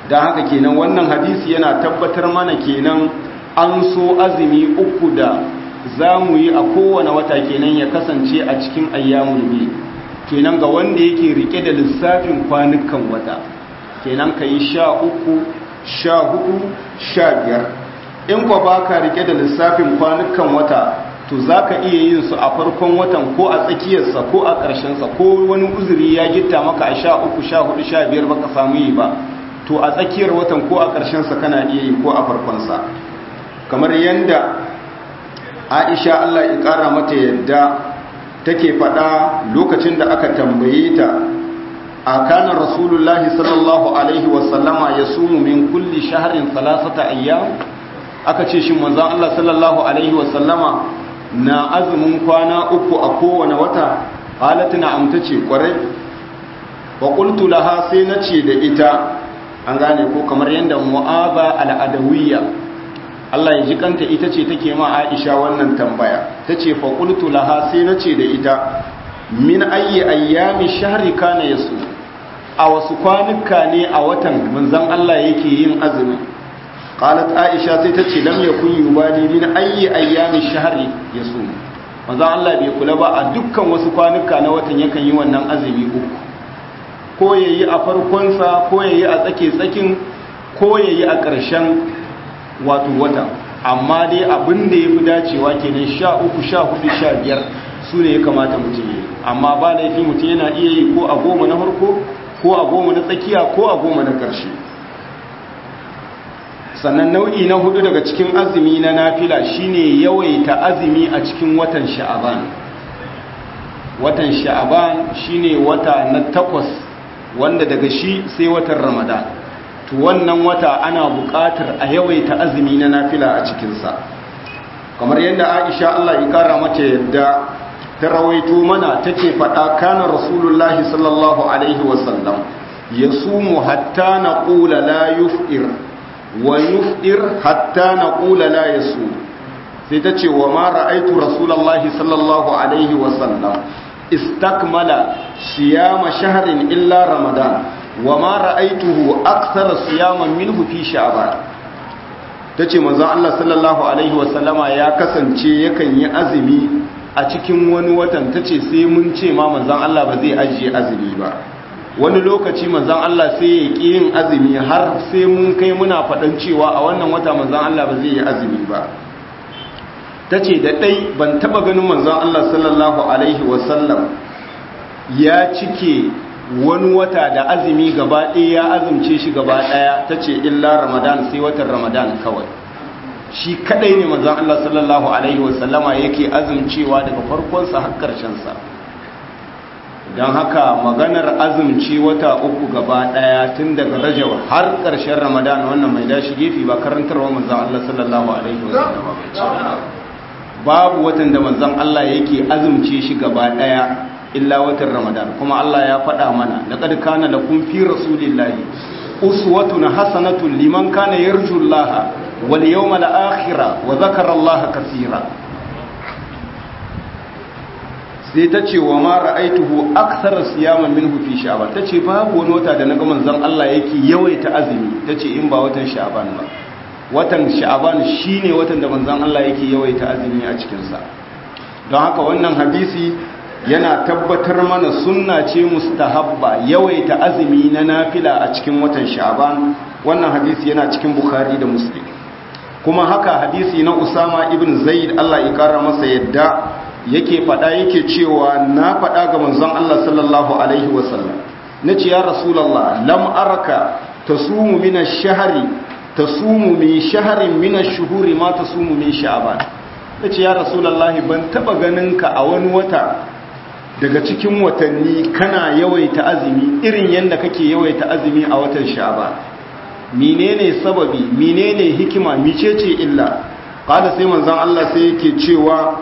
S1: don haka kenan wannan hadisi yana tabbatar mana kenan an so azumi uku da za mu yi a kowane wata kenan ya kasance a cikin ayyamul biyu kenan ga wanda yake rike da lissafin kwanukan wata kenan ka yi 13, 14, 15 in kwa baka rike da lissafin kwanukan wata to za ka iya yin su a farkon watan ko a tsakiyarsa ko a ƙarshensa ko wani uzuri ya gitta maka a 13, 14, 15 baka samu yi ba to a tsakiyar watan ko a ƙarshensa kana iya yi ko a farkonsa kamar yadda Aisha Allah ya ƙara mata yadda take faɗa lokacin da aka tambaye ta a kanan rasulullahi sallallahu alaihi wasallama ya sumu min kulli shaharin 3 ayyam aka ce shi manzon Allah sallallahu alaihi wasallama na azumin kwana 3 a kowane wata halatuna amtace kwarai wa qultu laha sai nace da ita an gane ko kamar yanda mu'aba al-adawiyya Allah ya ji kanta ita ce take ma Aisha wannan tambaya tace fa qultu laha sai nace da ita min ayyi ayyami shahri kana yasu a wasu kwanuka ne a watan manzon Allah yake yin azumi qalat Aisha sai tace lam yakun yubali min ayyi ayyami shahri yasu manzon Allah bai kula ba a dukkan wasu kwanuka na watan yakan yi wannan azumi uku ko yayi a farkon sa ko yayi a tsakin ko yayi a ƙarshen wato wata amma dai abin da ya fi dacewa kenan 13, 14, 15 su ne ya kamata mutum yi amma ba laifi mutum yana iya yi ko a 10 na farko ko a 10 na tsakiya ko a 10 na ƙarshe sannan nau'i na 4 daga cikin azumi na nafila shine yawaita azumi a cikin watan sha'aban shine wata na 8 wanda daga shi sai watan ramadan wannan wata ana buƙatar a yawaita azumi na nafila a cikinsa kamar yadda Aisha Allah ya kara mata yadda ta rawaito mana take faɗa kana rasulullahi sallallahu alaihi wasallam yasumu hatta naqula la yufṭir wa yufṭir hatta naqula la yasum sai tace wa ma ra'aytu rasulullahi sallallahu alaihi wasallam istakmala siyama shahrin illa ramadan wa ma ra'aituhu akthara siyaman minhu fi sha'ban tace manzon Allah sallallahu alaihi wasallama ya kasance yakan yi azumi a cikin wani watan tace sai mun ce ma manzon Allah ba zai ajiye azumi ba wani lokaci manzon Allah sai ya ki yin azumi har sai mun kai muna fadan cewa a wannan wata manzon Allah ba zai yi azumi ba tace da dai ban taba ganin manzon Allah sallallahu alaihi wasallam ya cike wani wata da azumi gaba ɗaya ya azumce shi gaba ɗaya ta ce illa ramadan sai watan ramadan kawai shi kadai ne manzon Allah sallallahu alaihi wasallama yake azumcewa daga farkonsa har ƙarshensa don haka maganar azumci wata uku gaba ɗaya tun daga rajab har ƙarshen ramadan wannan mai dashi gefe ba karantarwa manzon Allah sallallahu alaihi wasallama babu watan da manzon Allah yake azumce shi gaba ɗaya illa watan ramadan kuma Allah ya faɗa mana laqad kana lakum fi rasulillahi uswatun hasanatun liman kana yarju Allah wal yawmal akhir wa dhakara Allah kaseera sai tace wa ma ra'aituhu akthara siyaman minhu fi sha'ban tace babu wani wata da naga manzon Allah yake yawaita azumi tace in ba watan sha'ban ba watan sha'ban shine watan da manzon Allah yake yawaita azumi a cikin sa don haka wannan hadisi yana tabbatar mana sunna ce mustahabba yawaita azumi na nafila a cikin watan sha'ban wannan hadisi yana cikin bukhari da muslim kuma haka hadisi na usama ibn zaid Allah ya kara masa yadda yake fada yake cewa na fada ga manzon Allah sallallahu alaihi wasallam nace ya rasulullah lam araka tasumu min ash-shahri tasumu min shahrin min ash-shuhuri ma tasumu min sha'ban nace ya rasulullah ban taba ganin ka a wani wata daga cikin watanni kana yawaita azumi irin yadda kake yawaita azumi a watan sha'ban menene sababi menene hikima micece illa kada sai manzon Allah sai yake cewa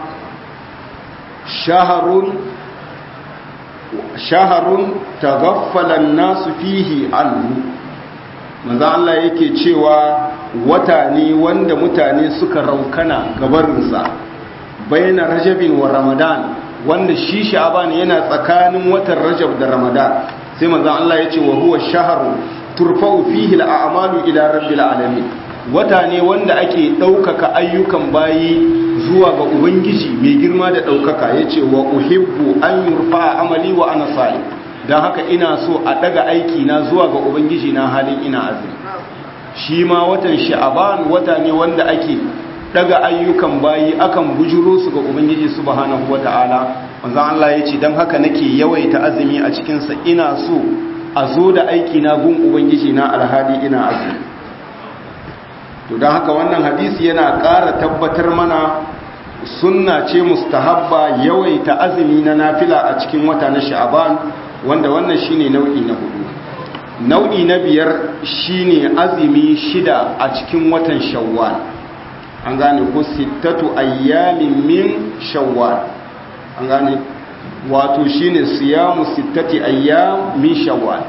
S1: shaharun taghaffala an-nasu fihi anhu manzon Allah yake cewa wata ne wanda mutane suka raukana gabarinsa baina rajabin wa ramadan wanda shi sha'ban yana tsakanin watan rajab da ramadan sai manzon Allah ya ce wa huwa shahru turfa'u fihi al'amalu ila rabbil alamin, wata ne wanda ake ɗaukaka ayyukan bayi zuwa ga ubangiji mai girma da ɗaukaka. Yace wa uhibbu an yurfa amali wa ana salih, dan haka ina so a daga aiki na zuwa ga ubangiji na halin ina azumi. Shi ma watan sha'aban wata ne wanda ake daga ayyukan bayi akan bujuro su ga ubangiji subhanahu wata'ala. manzon Allah yace dan haka nake yawaita azumi a cikin sa, ina so a zo da aiki na gun ubangiji na alhali ina azumi. to dan haka wannan hadisi yana ƙara tabbatar mana sunna ce mustahabba yawaita azumi na nafila a cikin wata na sha'aban, wanda wannan shine nau'i na hudu. nau'i na biyar shine azumi 6 a cikin watan shawwal. an gane ko 6 ayyamin min shawwal, an gane wato shine siyamu 6 ayyam min shawwal,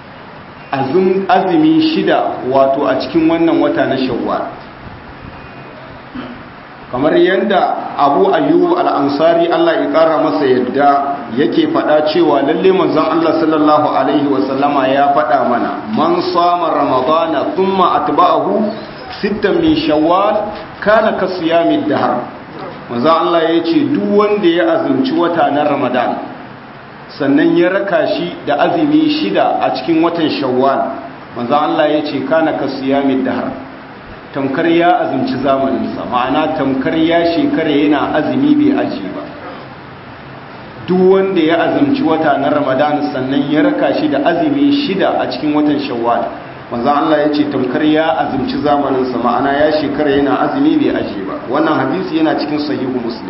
S1: azumi 6 wato a cikin wannan wata na shawwal. kamar yadda Abu Ayyub al-Ansari Allah ya kara masa yadda yake faɗa cewa lalle manzon Allah sallallahu alaihi wasallama ya faɗa mana, man sama ramadana thumma atba'ahu 6 min shawwal kana ka siyamid dahr. manzon Allah ya ce duk wanda ya azumci wata na Ramadan sannan ya raka shi da azumi 6 a cikin watan shawwal, manzon Allah ya ce kana ka siyamid dahr, tamkar ya azumci zamaninsa, ma'ana tamkar ya shekara yana azumi bai aji ba. duk wanda ya azumci wata na Ramadan sannan ya raka shi da azumi 6 a cikin watan shawwal, manzo Allah ya ce tamkar ya azumci zamaninsa, ma'ana ya shekara yana azumi bai aji ba. wannan hadisi yana cikin sahihu muslim.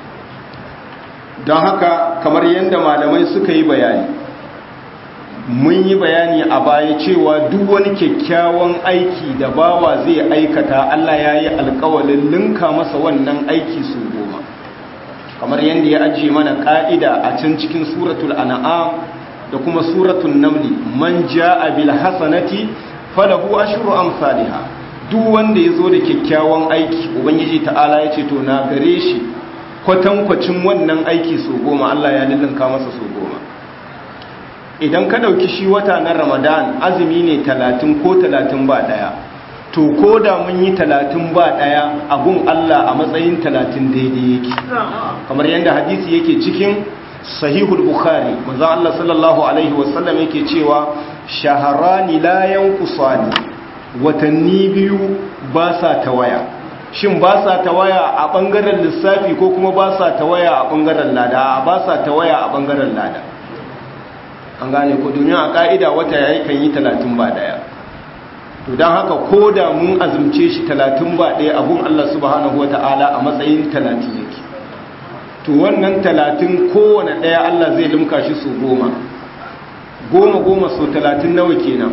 S1: don haka kamar yadda malamai suka yi bayani, mun yi bayani a baya cewa duk wani kyakkyawan aiki da bawa zai aikata, Allah ya yi alkawalin linka masa wannan aiki su 10, kamar yadda ya ajiye mana ka'ida a can cikin suratul an'am da kuma suratul namli, man ja'a bil hasanati falahu ashru amsalha. duk wanda ya zo da kyakkyawan aiki, ubangiji ta'ala ya ce to na gare shi kwatankwacin wannan aiki su 10, Allah ya linka masa su 10. idan ka dauki shi wata na Ramadan azumi ne 30 ko 30 ba daya, to ko da mun yi 30 ba daya abun Allah a matsayin 30 daidai yake, kamar yadda hadisi yake cikin sahihul bukhari. manzo Allah sallallahu alaihi wasallam yake cewa shaharani la yanqusani, watanni biyu ba sa tawaya. shin ba sa tawaya a bangaren lissafi ko kuma ba sa tawaya a bangaren lada? ba sa tawaya a bangaren lada. an gane ko, domin a ka'ida wata yayi kan yi 30 ba daya. to don haka ko da mun azumce shi 30 ba daya abun Allah subhanahu wata'ala a matsayin 30 yake. to wannan 30 kowane daya Allah zai limka shi su 10 so 30 nawa kenan?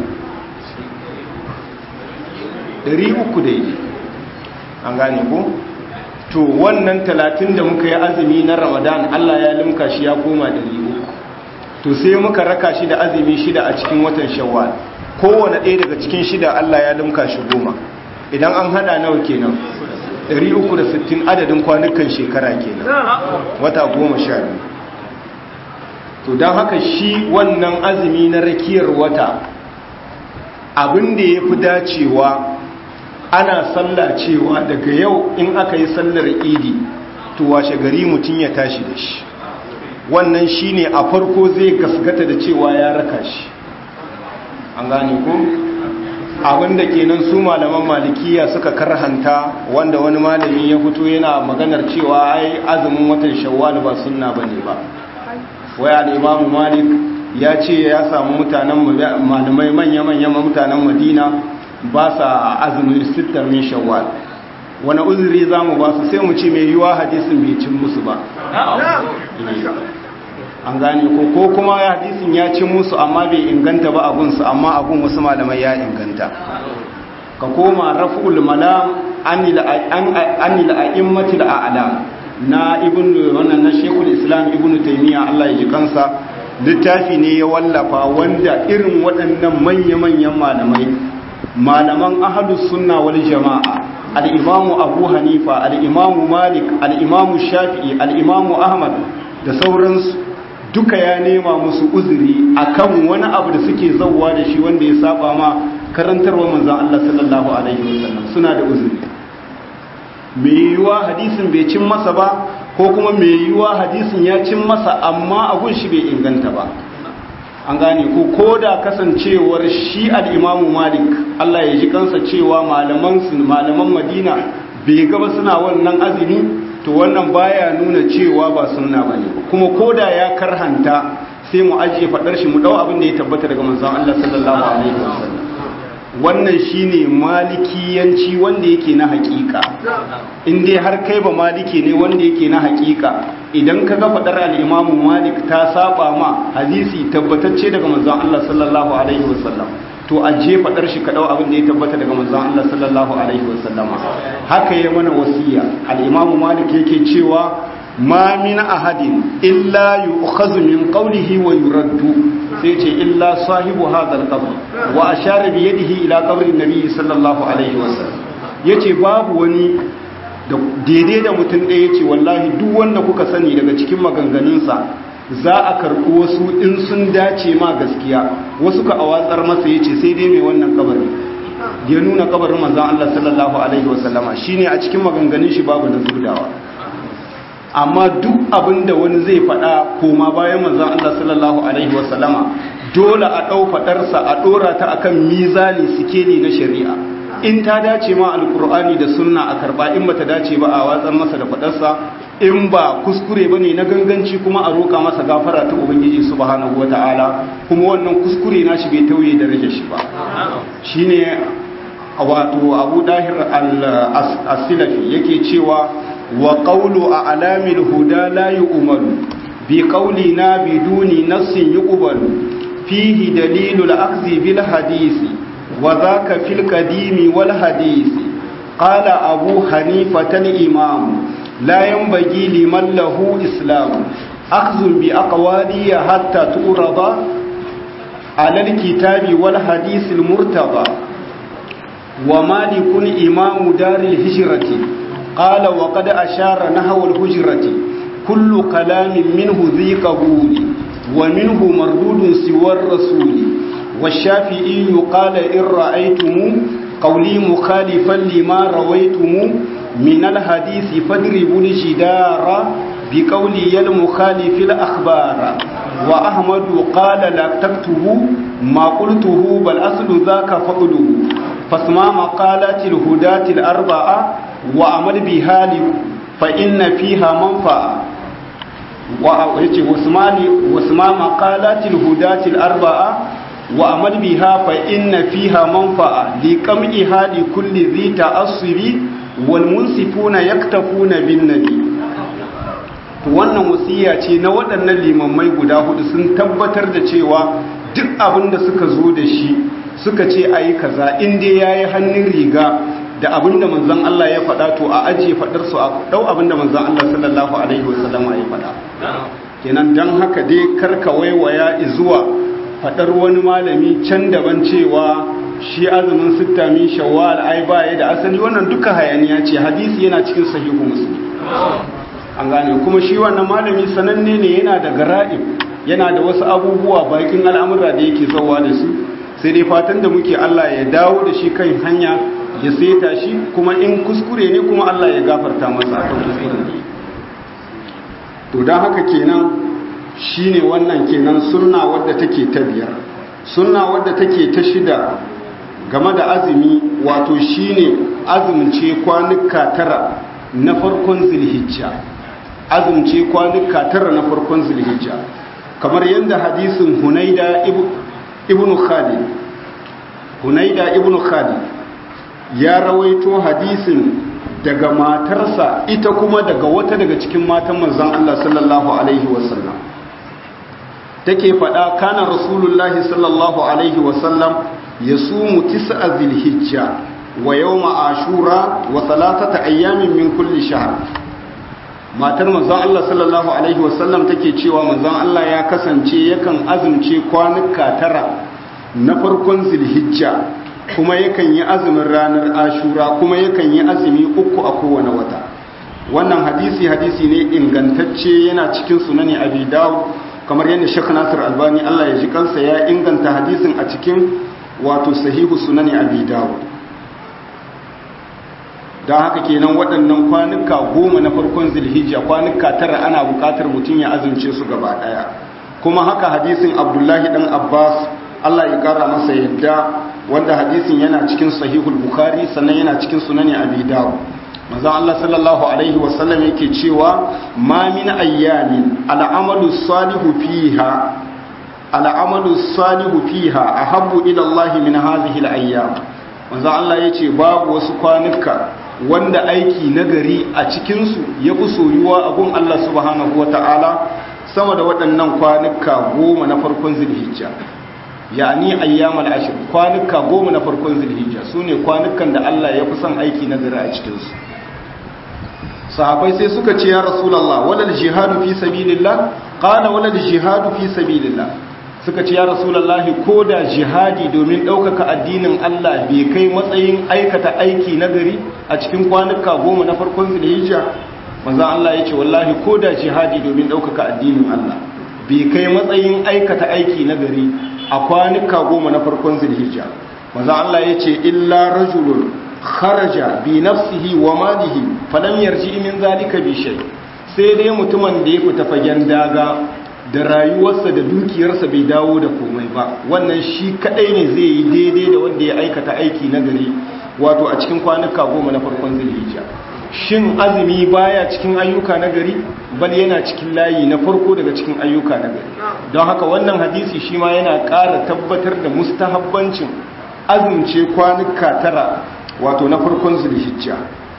S1: 300 daidai. an gane ko, to wannan 30 da muka yi azumi na Ramadan Allah ya limka shi ya koma 300. to sai muka raka shi da azumi 6 a cikin watan shawwal, kowane ɗaya daga cikin 6 Allah ya limka shi 10. idan an hada nawa kenan? 360 adadin kwanukan shekara kenan, wata 12. to don haka shi wannan azumi na rakiyar wata, abin da ya fi dacewa ana sallah cewa daga yau in aka yi sallar idi to washe gari mutum ya tashi da shi. wannan shine a farko zai gasgata da cewa ya raka shi. an gane ko, abinda kenan su malaman malikiya suka karhanta, wanda wani malami ya fito yana maganar cewa ai azumin watan shawwal ba sunna bane ba. wai al-Imam Malik ya ce ya samu mutanen malamai manya-manyan mutanen Madina ba sa azumin 6 min shawwal. wani uzuri za mu ba su? sai mu ce mai yiwa hadisin bai cin musu ba. an gane ko kuma hadisin ya cin musu amma bai inganta ba abunsu, amma abun wasu malamai ya inganta. ka koma raf'ul malam anil a'immatil a'lam na wannan na Sheikhul Islam Ibn Taymiyyah Allah ya ji kansa, littafi ne ya wallafa wanda irin waɗannan manya-manyan malaman ahlus sunna wal jama'a, al-Imam Abu Hanifa, al-Imam Malik, al-Imam Shafi'i, al-Imam Ahmad da sauransu, duka ya nema musu uzuri akan wani abu da suke zauwa da shi wanda ya saba ma karantarwa manzon Allah sallallahu alaihi wasallam, suna da uzuri. mai yiwuwa hadisin bai cin masa ba, ko kuma mai yiwuwa hadisin ya cin masa amma abun shi bai inganta ba. An gane ko da kasancewar shi al-Imamu Malik Allah ya ji kansa cewa malaman Madina bai gaba suna wannan azumi, to wannan baya nuna cewa ba sunna bane. Kuma koda ya karhanta sai mu ajiye fadar shi mu dau abin da ya tabbata daga manzon Allah sallallahu alaihi wasallam. Wannan shine malikiyanci wanda yake na hakika. In dai har kai ba maliki ne wanda yake na hakika, idan ka ga fadar al-Imam Malik ta saba ma hadisi tabbatacce daga manzon Allah sallallahu alaihi wasallam, to aje fadar shi ka dau abin da ya tabbata daga manzon Allah sallallahu alaihi wasallam. Haka ya mana wasiya. Al-Imam Malik yake cewa ma min ahadin illa yu'khadhu min qawlihi wa yuraddu, sai ce illa sahibu hadha al-qabr, wa ashara bi yadihi ila qabri an-nabi sallallahu alaihi wasallam. Yace babu wani da daidai da mutum ɗaya, yace wallahi duk wanda kuka sani daga cikin maganganunsa za a karɓi wasu in sun dace ma gaskiya, wasu ka a watsar masa, yace sai dai mai wannan kabari. Ya nuna kabarin manzon Allah sallallahu alaihi wasallama, shine a cikin maganganun shi babu na zurdawa. Amma duk abin da wani zai faɗa koma bayan manzon Allah sallallahu alaihi wasallama, dole a ɗau faɗarsa a ɗora ta akan mizani sikeli na shari'a. In ta dace ma alkur'ani da sunna a karɓa, in bata dace ba a watsar masa da faɗarsa, in ba kuskure bane na ganganci kuma a roƙa masa gafara ta ubangiji subhanahu wata'ala, kuma wannan kuskure na shi bai tauye darajar shi ba. Shine wato Abu Dahir al-Asilafi yake cewa wa qawlu a'lamil huda la yu'malu bi qawlina biduni nassin yuqbalu fihi dalilul akhdhi bil hadisi wa dhaka fil qadimi wal hadisi. Qala Abu Hanifa al-imam la yanbaghi liman lahu islam akhdhu bi aqwali hatta turada ala al-kitabi wal hadisi al-murtada. Wa malikun imamu daril hijrati قال وقد أشار نحو الهجرة كل كلام منه ذي قبول ومنه مردود سوى الرسول. والشافعي قال إن رأيتم قولي مخالفا لما رويتم من الحديث فاضربوا الجدار بقولي المخالف الأخبار. وأحمد قال لا تكتبوا ما قلته بل أصل ذاك فضله فاسمع مقالات الهداة الأربعة وعمل بها فإن فيها منفعة. واسمع مقالات الهداة الأربعة وعمل بها فإن فيها منفعة لقمعها لكل ذي تعصب والمنصفون يكتفون بالنبي. wannan wasiya ce na waɗannan limammai guda hudu, sun tabbatar da cewa duk abin da suka zo da shi suka ce ayi kaza, in dai yayi hannun riga da abin da manzon Allah ya faɗa, to a ajiye faɗar su a dau abin da manzon Allah sallallahu alaihi wasallam ya faɗa. Kenan dan haka dai karka waiwaya zuwa faɗar wani malami can daban cewa shi azumin sitta min shawwal ai baya da asali, wannan duka hayaniya ce. Hadisi yana cikin sahihu muslim, an gane. Kuma shi wannan malami sananne ne, yana da gara'ib, yana da wasu abubuwa bakin al'amura da yake zawa da su, sai dai fatan da muke Allah ya dawo da shi kan hanya, ya seta shi, kuma in kuskure ne kuma Allah ya gafarta masa akan kuskure ne. To don haka kenan shine wannan kenan sunna wadda take ta biyar. Sunna wadda take ta shida game da azumi, wato shine azumce kwanuka tara na farkon Zulhijja. Azumce kwanuka tara na farkon Zulhijja, kamar yadda hadisin Hunaida ibn Khalid ya rawaito hadisin daga matarsa, ita kuma daga wata daga cikin matan manzon Allah sallallahu alaihi wasallam, take faɗa kana rasulullahi sallallahu alaihi wasallam yasumu tis'a Zulhijja wa yawma ashura wa thalathata ayyamin min kulli shahr. Matar manzon Allah sallallahu alaihi wasallam take cewa manzon Allah ya kasance yakan azumce kwanuka tara na farkon Zulhijja, kuma yakan yi azumin ranar Ashura, kuma yakan yi azumi uku a kowane wata. Wannan hadisi ne ingantacce, yana cikin sunani Abi Dawud kamar yadda Sheikh Nasir Albani Allah ya ji kansa ya inganta hadisin a cikin wato sahihu sunani Abi Dawud. don haka kenan waɗannan kwanuka 10 na farkon Zulhijja kwanuka 9 ana buƙatar mutum ya azumce su gaba ɗaya. Kuma haka hadisin Abdullahi dan Abbas Allah ya kara masa yadda, wanda hadisin yana cikin sahihul Bukhari sannan yana cikin sunani Abi Dawud. Manzo Allah sallallahu alaihi wasallam yake cewa ma min ayyamin al'amalu salihu fiha ahabbu ila Allah min hadhihi al-ayyam. Manzo Allah yace babu wasu kwanuka wanda aiki nagari a cikin su yafi soyuwa a gun Allah subhanahu wataala sama da waɗannan kwanuka 10 na farkon Zulhijja. Yani ayyamal ashr, kwanuka 10 na farkon Zulhijja sune kwanukan da Allah ya fi son aiki nagari a cikin su. Sahabai sai suka ce ya Rasulullah walal jihadu fi sabilillah, qala walal jihadu fi sabilillah. Suka ce ya Rasulullah ko da jihadi domin ɗaukaka addinin Allah bai kai matsayin aikata aiki nagari a cikin kwanuka 10 na farkon Zulhijja. Manzon Allah ya ce wallahi ko da jihadi domin ɗaukaka addinin Allah bai kai matsayin aikata aiki nagari a kwanuka 10 na farkon Zulhijja. Manzon Allah ya ce illa rajulun kharaja bi nafsihi wa malihi falam yarji min zalika bi shay, sai dai mutumin da ya fita fagen daga da rayuwarsa da dukiyarsa bai dawo da komai ba, wannan shi kadai ne zai yi daidai da wanda ya aikata aiki nagari wato a cikin kwanuka 10 na farkon Zulhijja. Shin azumi baya cikin ayyuka nagari? Bal yana cikin layi na farko daga cikin ayyuka nagari. Don haka wannan hadisi shi ma yana ƙara tabbatar da mustahabbancin azumce kwanuka 9 wato na farkon Zulhijja.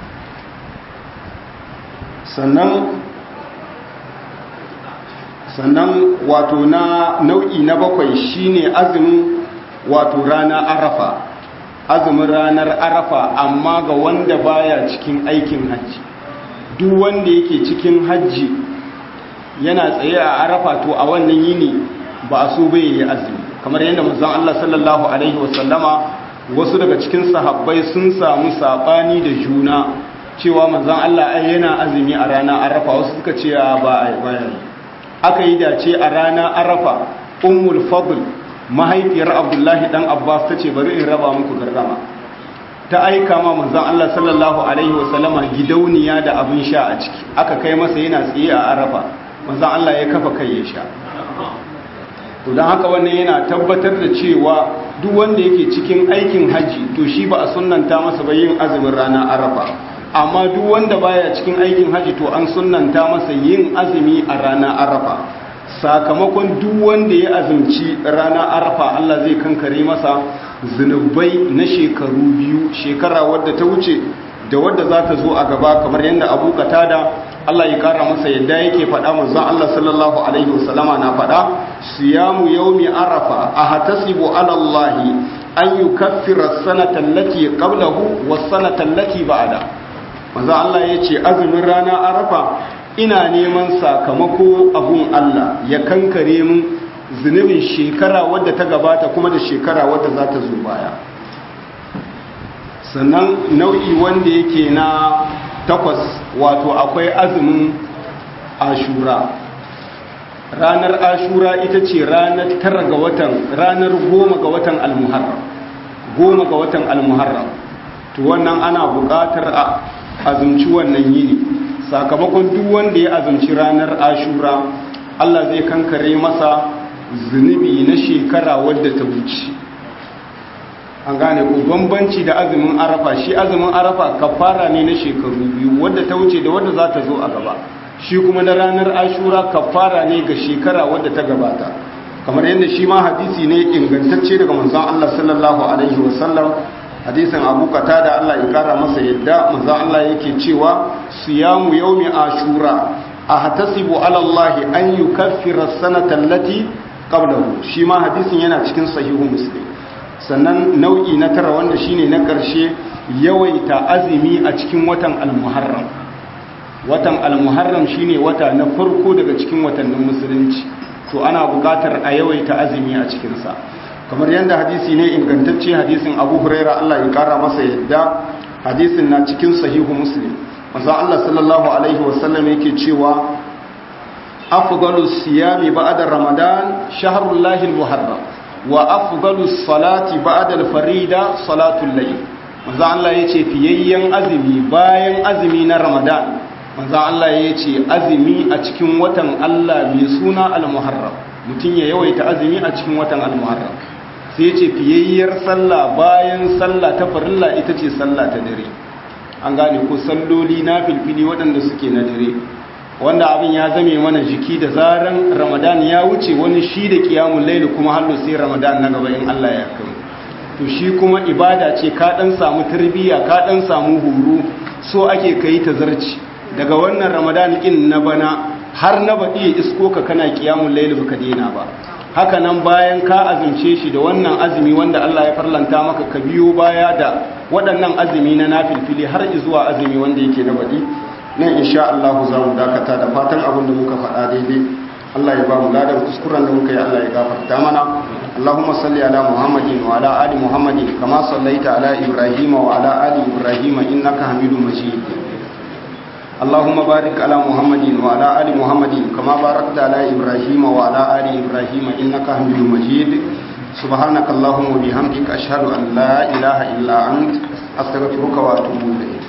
S1: sannan wato na nau'i na 7 shine azumin wato rana Arafa, azumin ranar Arafa amma ga wanda baya cikin aikin hajji. Duk wanda yake cikin hajji yana tsaye a Arafa to a wannan yini ba a so bai yi azumi, kamar yadda manzon Allah sallallahu alaihi wasallama wasu daga cikin sahabbai sun samu sabani da juna cewa manzon Allah ai yana azumi a rana Arafa, wasu suka ce ba ai. Aka yi dace a rana Arafa Ummul Fadl mahaifiyar Abdullahi dan Abbas tace bari in raba muku garrama, ta aika ma manzon Allah sallallahu alaihi wasallama gidauniya da abin sha a ciki, aka kai masa yana tsaye a Arafa, manzon Allah ya kafa kai ya sha. To don haka wannan yana tabbatar da cewa duk wanda yake cikin aikin haji to shi ba a sunnanta masa ba yin azumin rana Arafa, amma duk wanda baya cikin aikin haji to an sunnanta masa yin azumi a rana Arafa. Sakamakon duk wanda ya azumci rana Arafa Allah zai kankare masa zunubai na shekaru 2, shekara wadda ta wuce da wadda za ta zo a gaba, kamar yadda Abu Qatada Allah ya kara masa yadda yake faɗa, manzon Allah sallallahu alaihi wasallama na faɗa, siyamu yawmi Arafa ahtasibu ala Allah an yukaffira as-sanata allati qablahu was-sanata allati ba'da. Manzon Allah yace azumin rana Arafa ina neman sakamako abun Allah ya kankare min zunubin shekara wadda ta gabata kuma da shekara wadda za ta zo baya. Sannan nau'i wanda yake na 8 wato akwai azumin Ashura. Ranar Ashura ita ce ranar 10 ga watan, ranar 10 ga watan Al-Muharram, 10 ga watan Al-Muharram. To wannan ana buƙatar a azumci wannan yini, sakamakon duk wanda ya azumci ranar Ashura Allah zai kankare masa zunubi na shekara wadda ta wuce. An gane ko bambanci da azumin Arafa, shi azumin Arafa kafara ne na shekaru 2, wadda ta wuce da wadda za ta zo a gaba. Shi kuma na ranar Ashura kafara ne ga shekara wadda ta gabata, kamar yadda shi ma hadisi ne ingantacce daga manzon Allah sallallahu alaihi wasallam, hadisin Abu Qatada Allah ya kara masa yadda manzon Allah yake cewa siyamu yawmi Ashura ahtasibu ala Allah an yukaffira as-sanata allati qablahu. Shi ma hadisin yana cikin sahihu Muslim. Sannan nau'i na 9 wanda shine na ƙarshe, yawaita azumi a cikin watan Al-Muharram. Watan Al-Muharram shine wata na farko daga cikin watannin musulunci, to ana buƙatar a yawaita azumi a cikin sa, kamar yadda hadisi ne ingantacce, hadisin Abu Huraira Allah ya kara masa yadda, hadisin na cikin sahihu Muslim. Manzo Allah sallallahu alaihi wasallam yake cewa afdalus siyami ba'da ramadan shahrullahi al-muharram wa afdalus salati ba'da al-farida salatul layl. manzo Allah yace fiyayyen azumi bayan azumi na ramadan, manzo Allah yace azumi a cikin watan Allah mai suna al-muharram, mutun ya yawaita azumi a cikin watan al-muharram. sai yace fiyayyar sallah bayan sallah ta farilla ita ce sallah ta dare. an gane ko salloli na filfili waɗanda suke na dare, wanda abin ya zame mana jiki da zaran ramadan ya wuce wani shi da qiyamul layl kuma hallo sai ramadan na gaba in Allah ya kai. to shi kuma ibada ce ka dan samu tarbiyya, ka dan samu horo, so ake kai ta zarci daga wannan ramadan in na bana har na baɗi isko ka kana qiyamul layl baka daina ba. haka nan bayan ka azumce shi da wannan azumi wanda Allah ya farlanta maka, ka biyo baya da waɗannan azumi na nafilfili har zuwa azumi wanda yake na baɗi. nan insha Allah za mu dakata da fatan abin da muka faɗa daidai Allah ya ba mu ladan kuskuren da muka yi Allah ya gafarta mana. Allahumma salli ala Muhammadin wa ala ali Muhammadin kama sallaita ala Ibrahim wa ala ali Ibrahim innaka Hamidum Majid. Allahumma barik ala Muhammadin wa ala ali Muhammadin kama barakta ala Ibrahim wa ala ali Ibrahim innaka Hamidum Majid. Subhanakallahumma wa bihamdika ashhadu an la ilaha illa ant astaghfiruka wa atubu ilayk.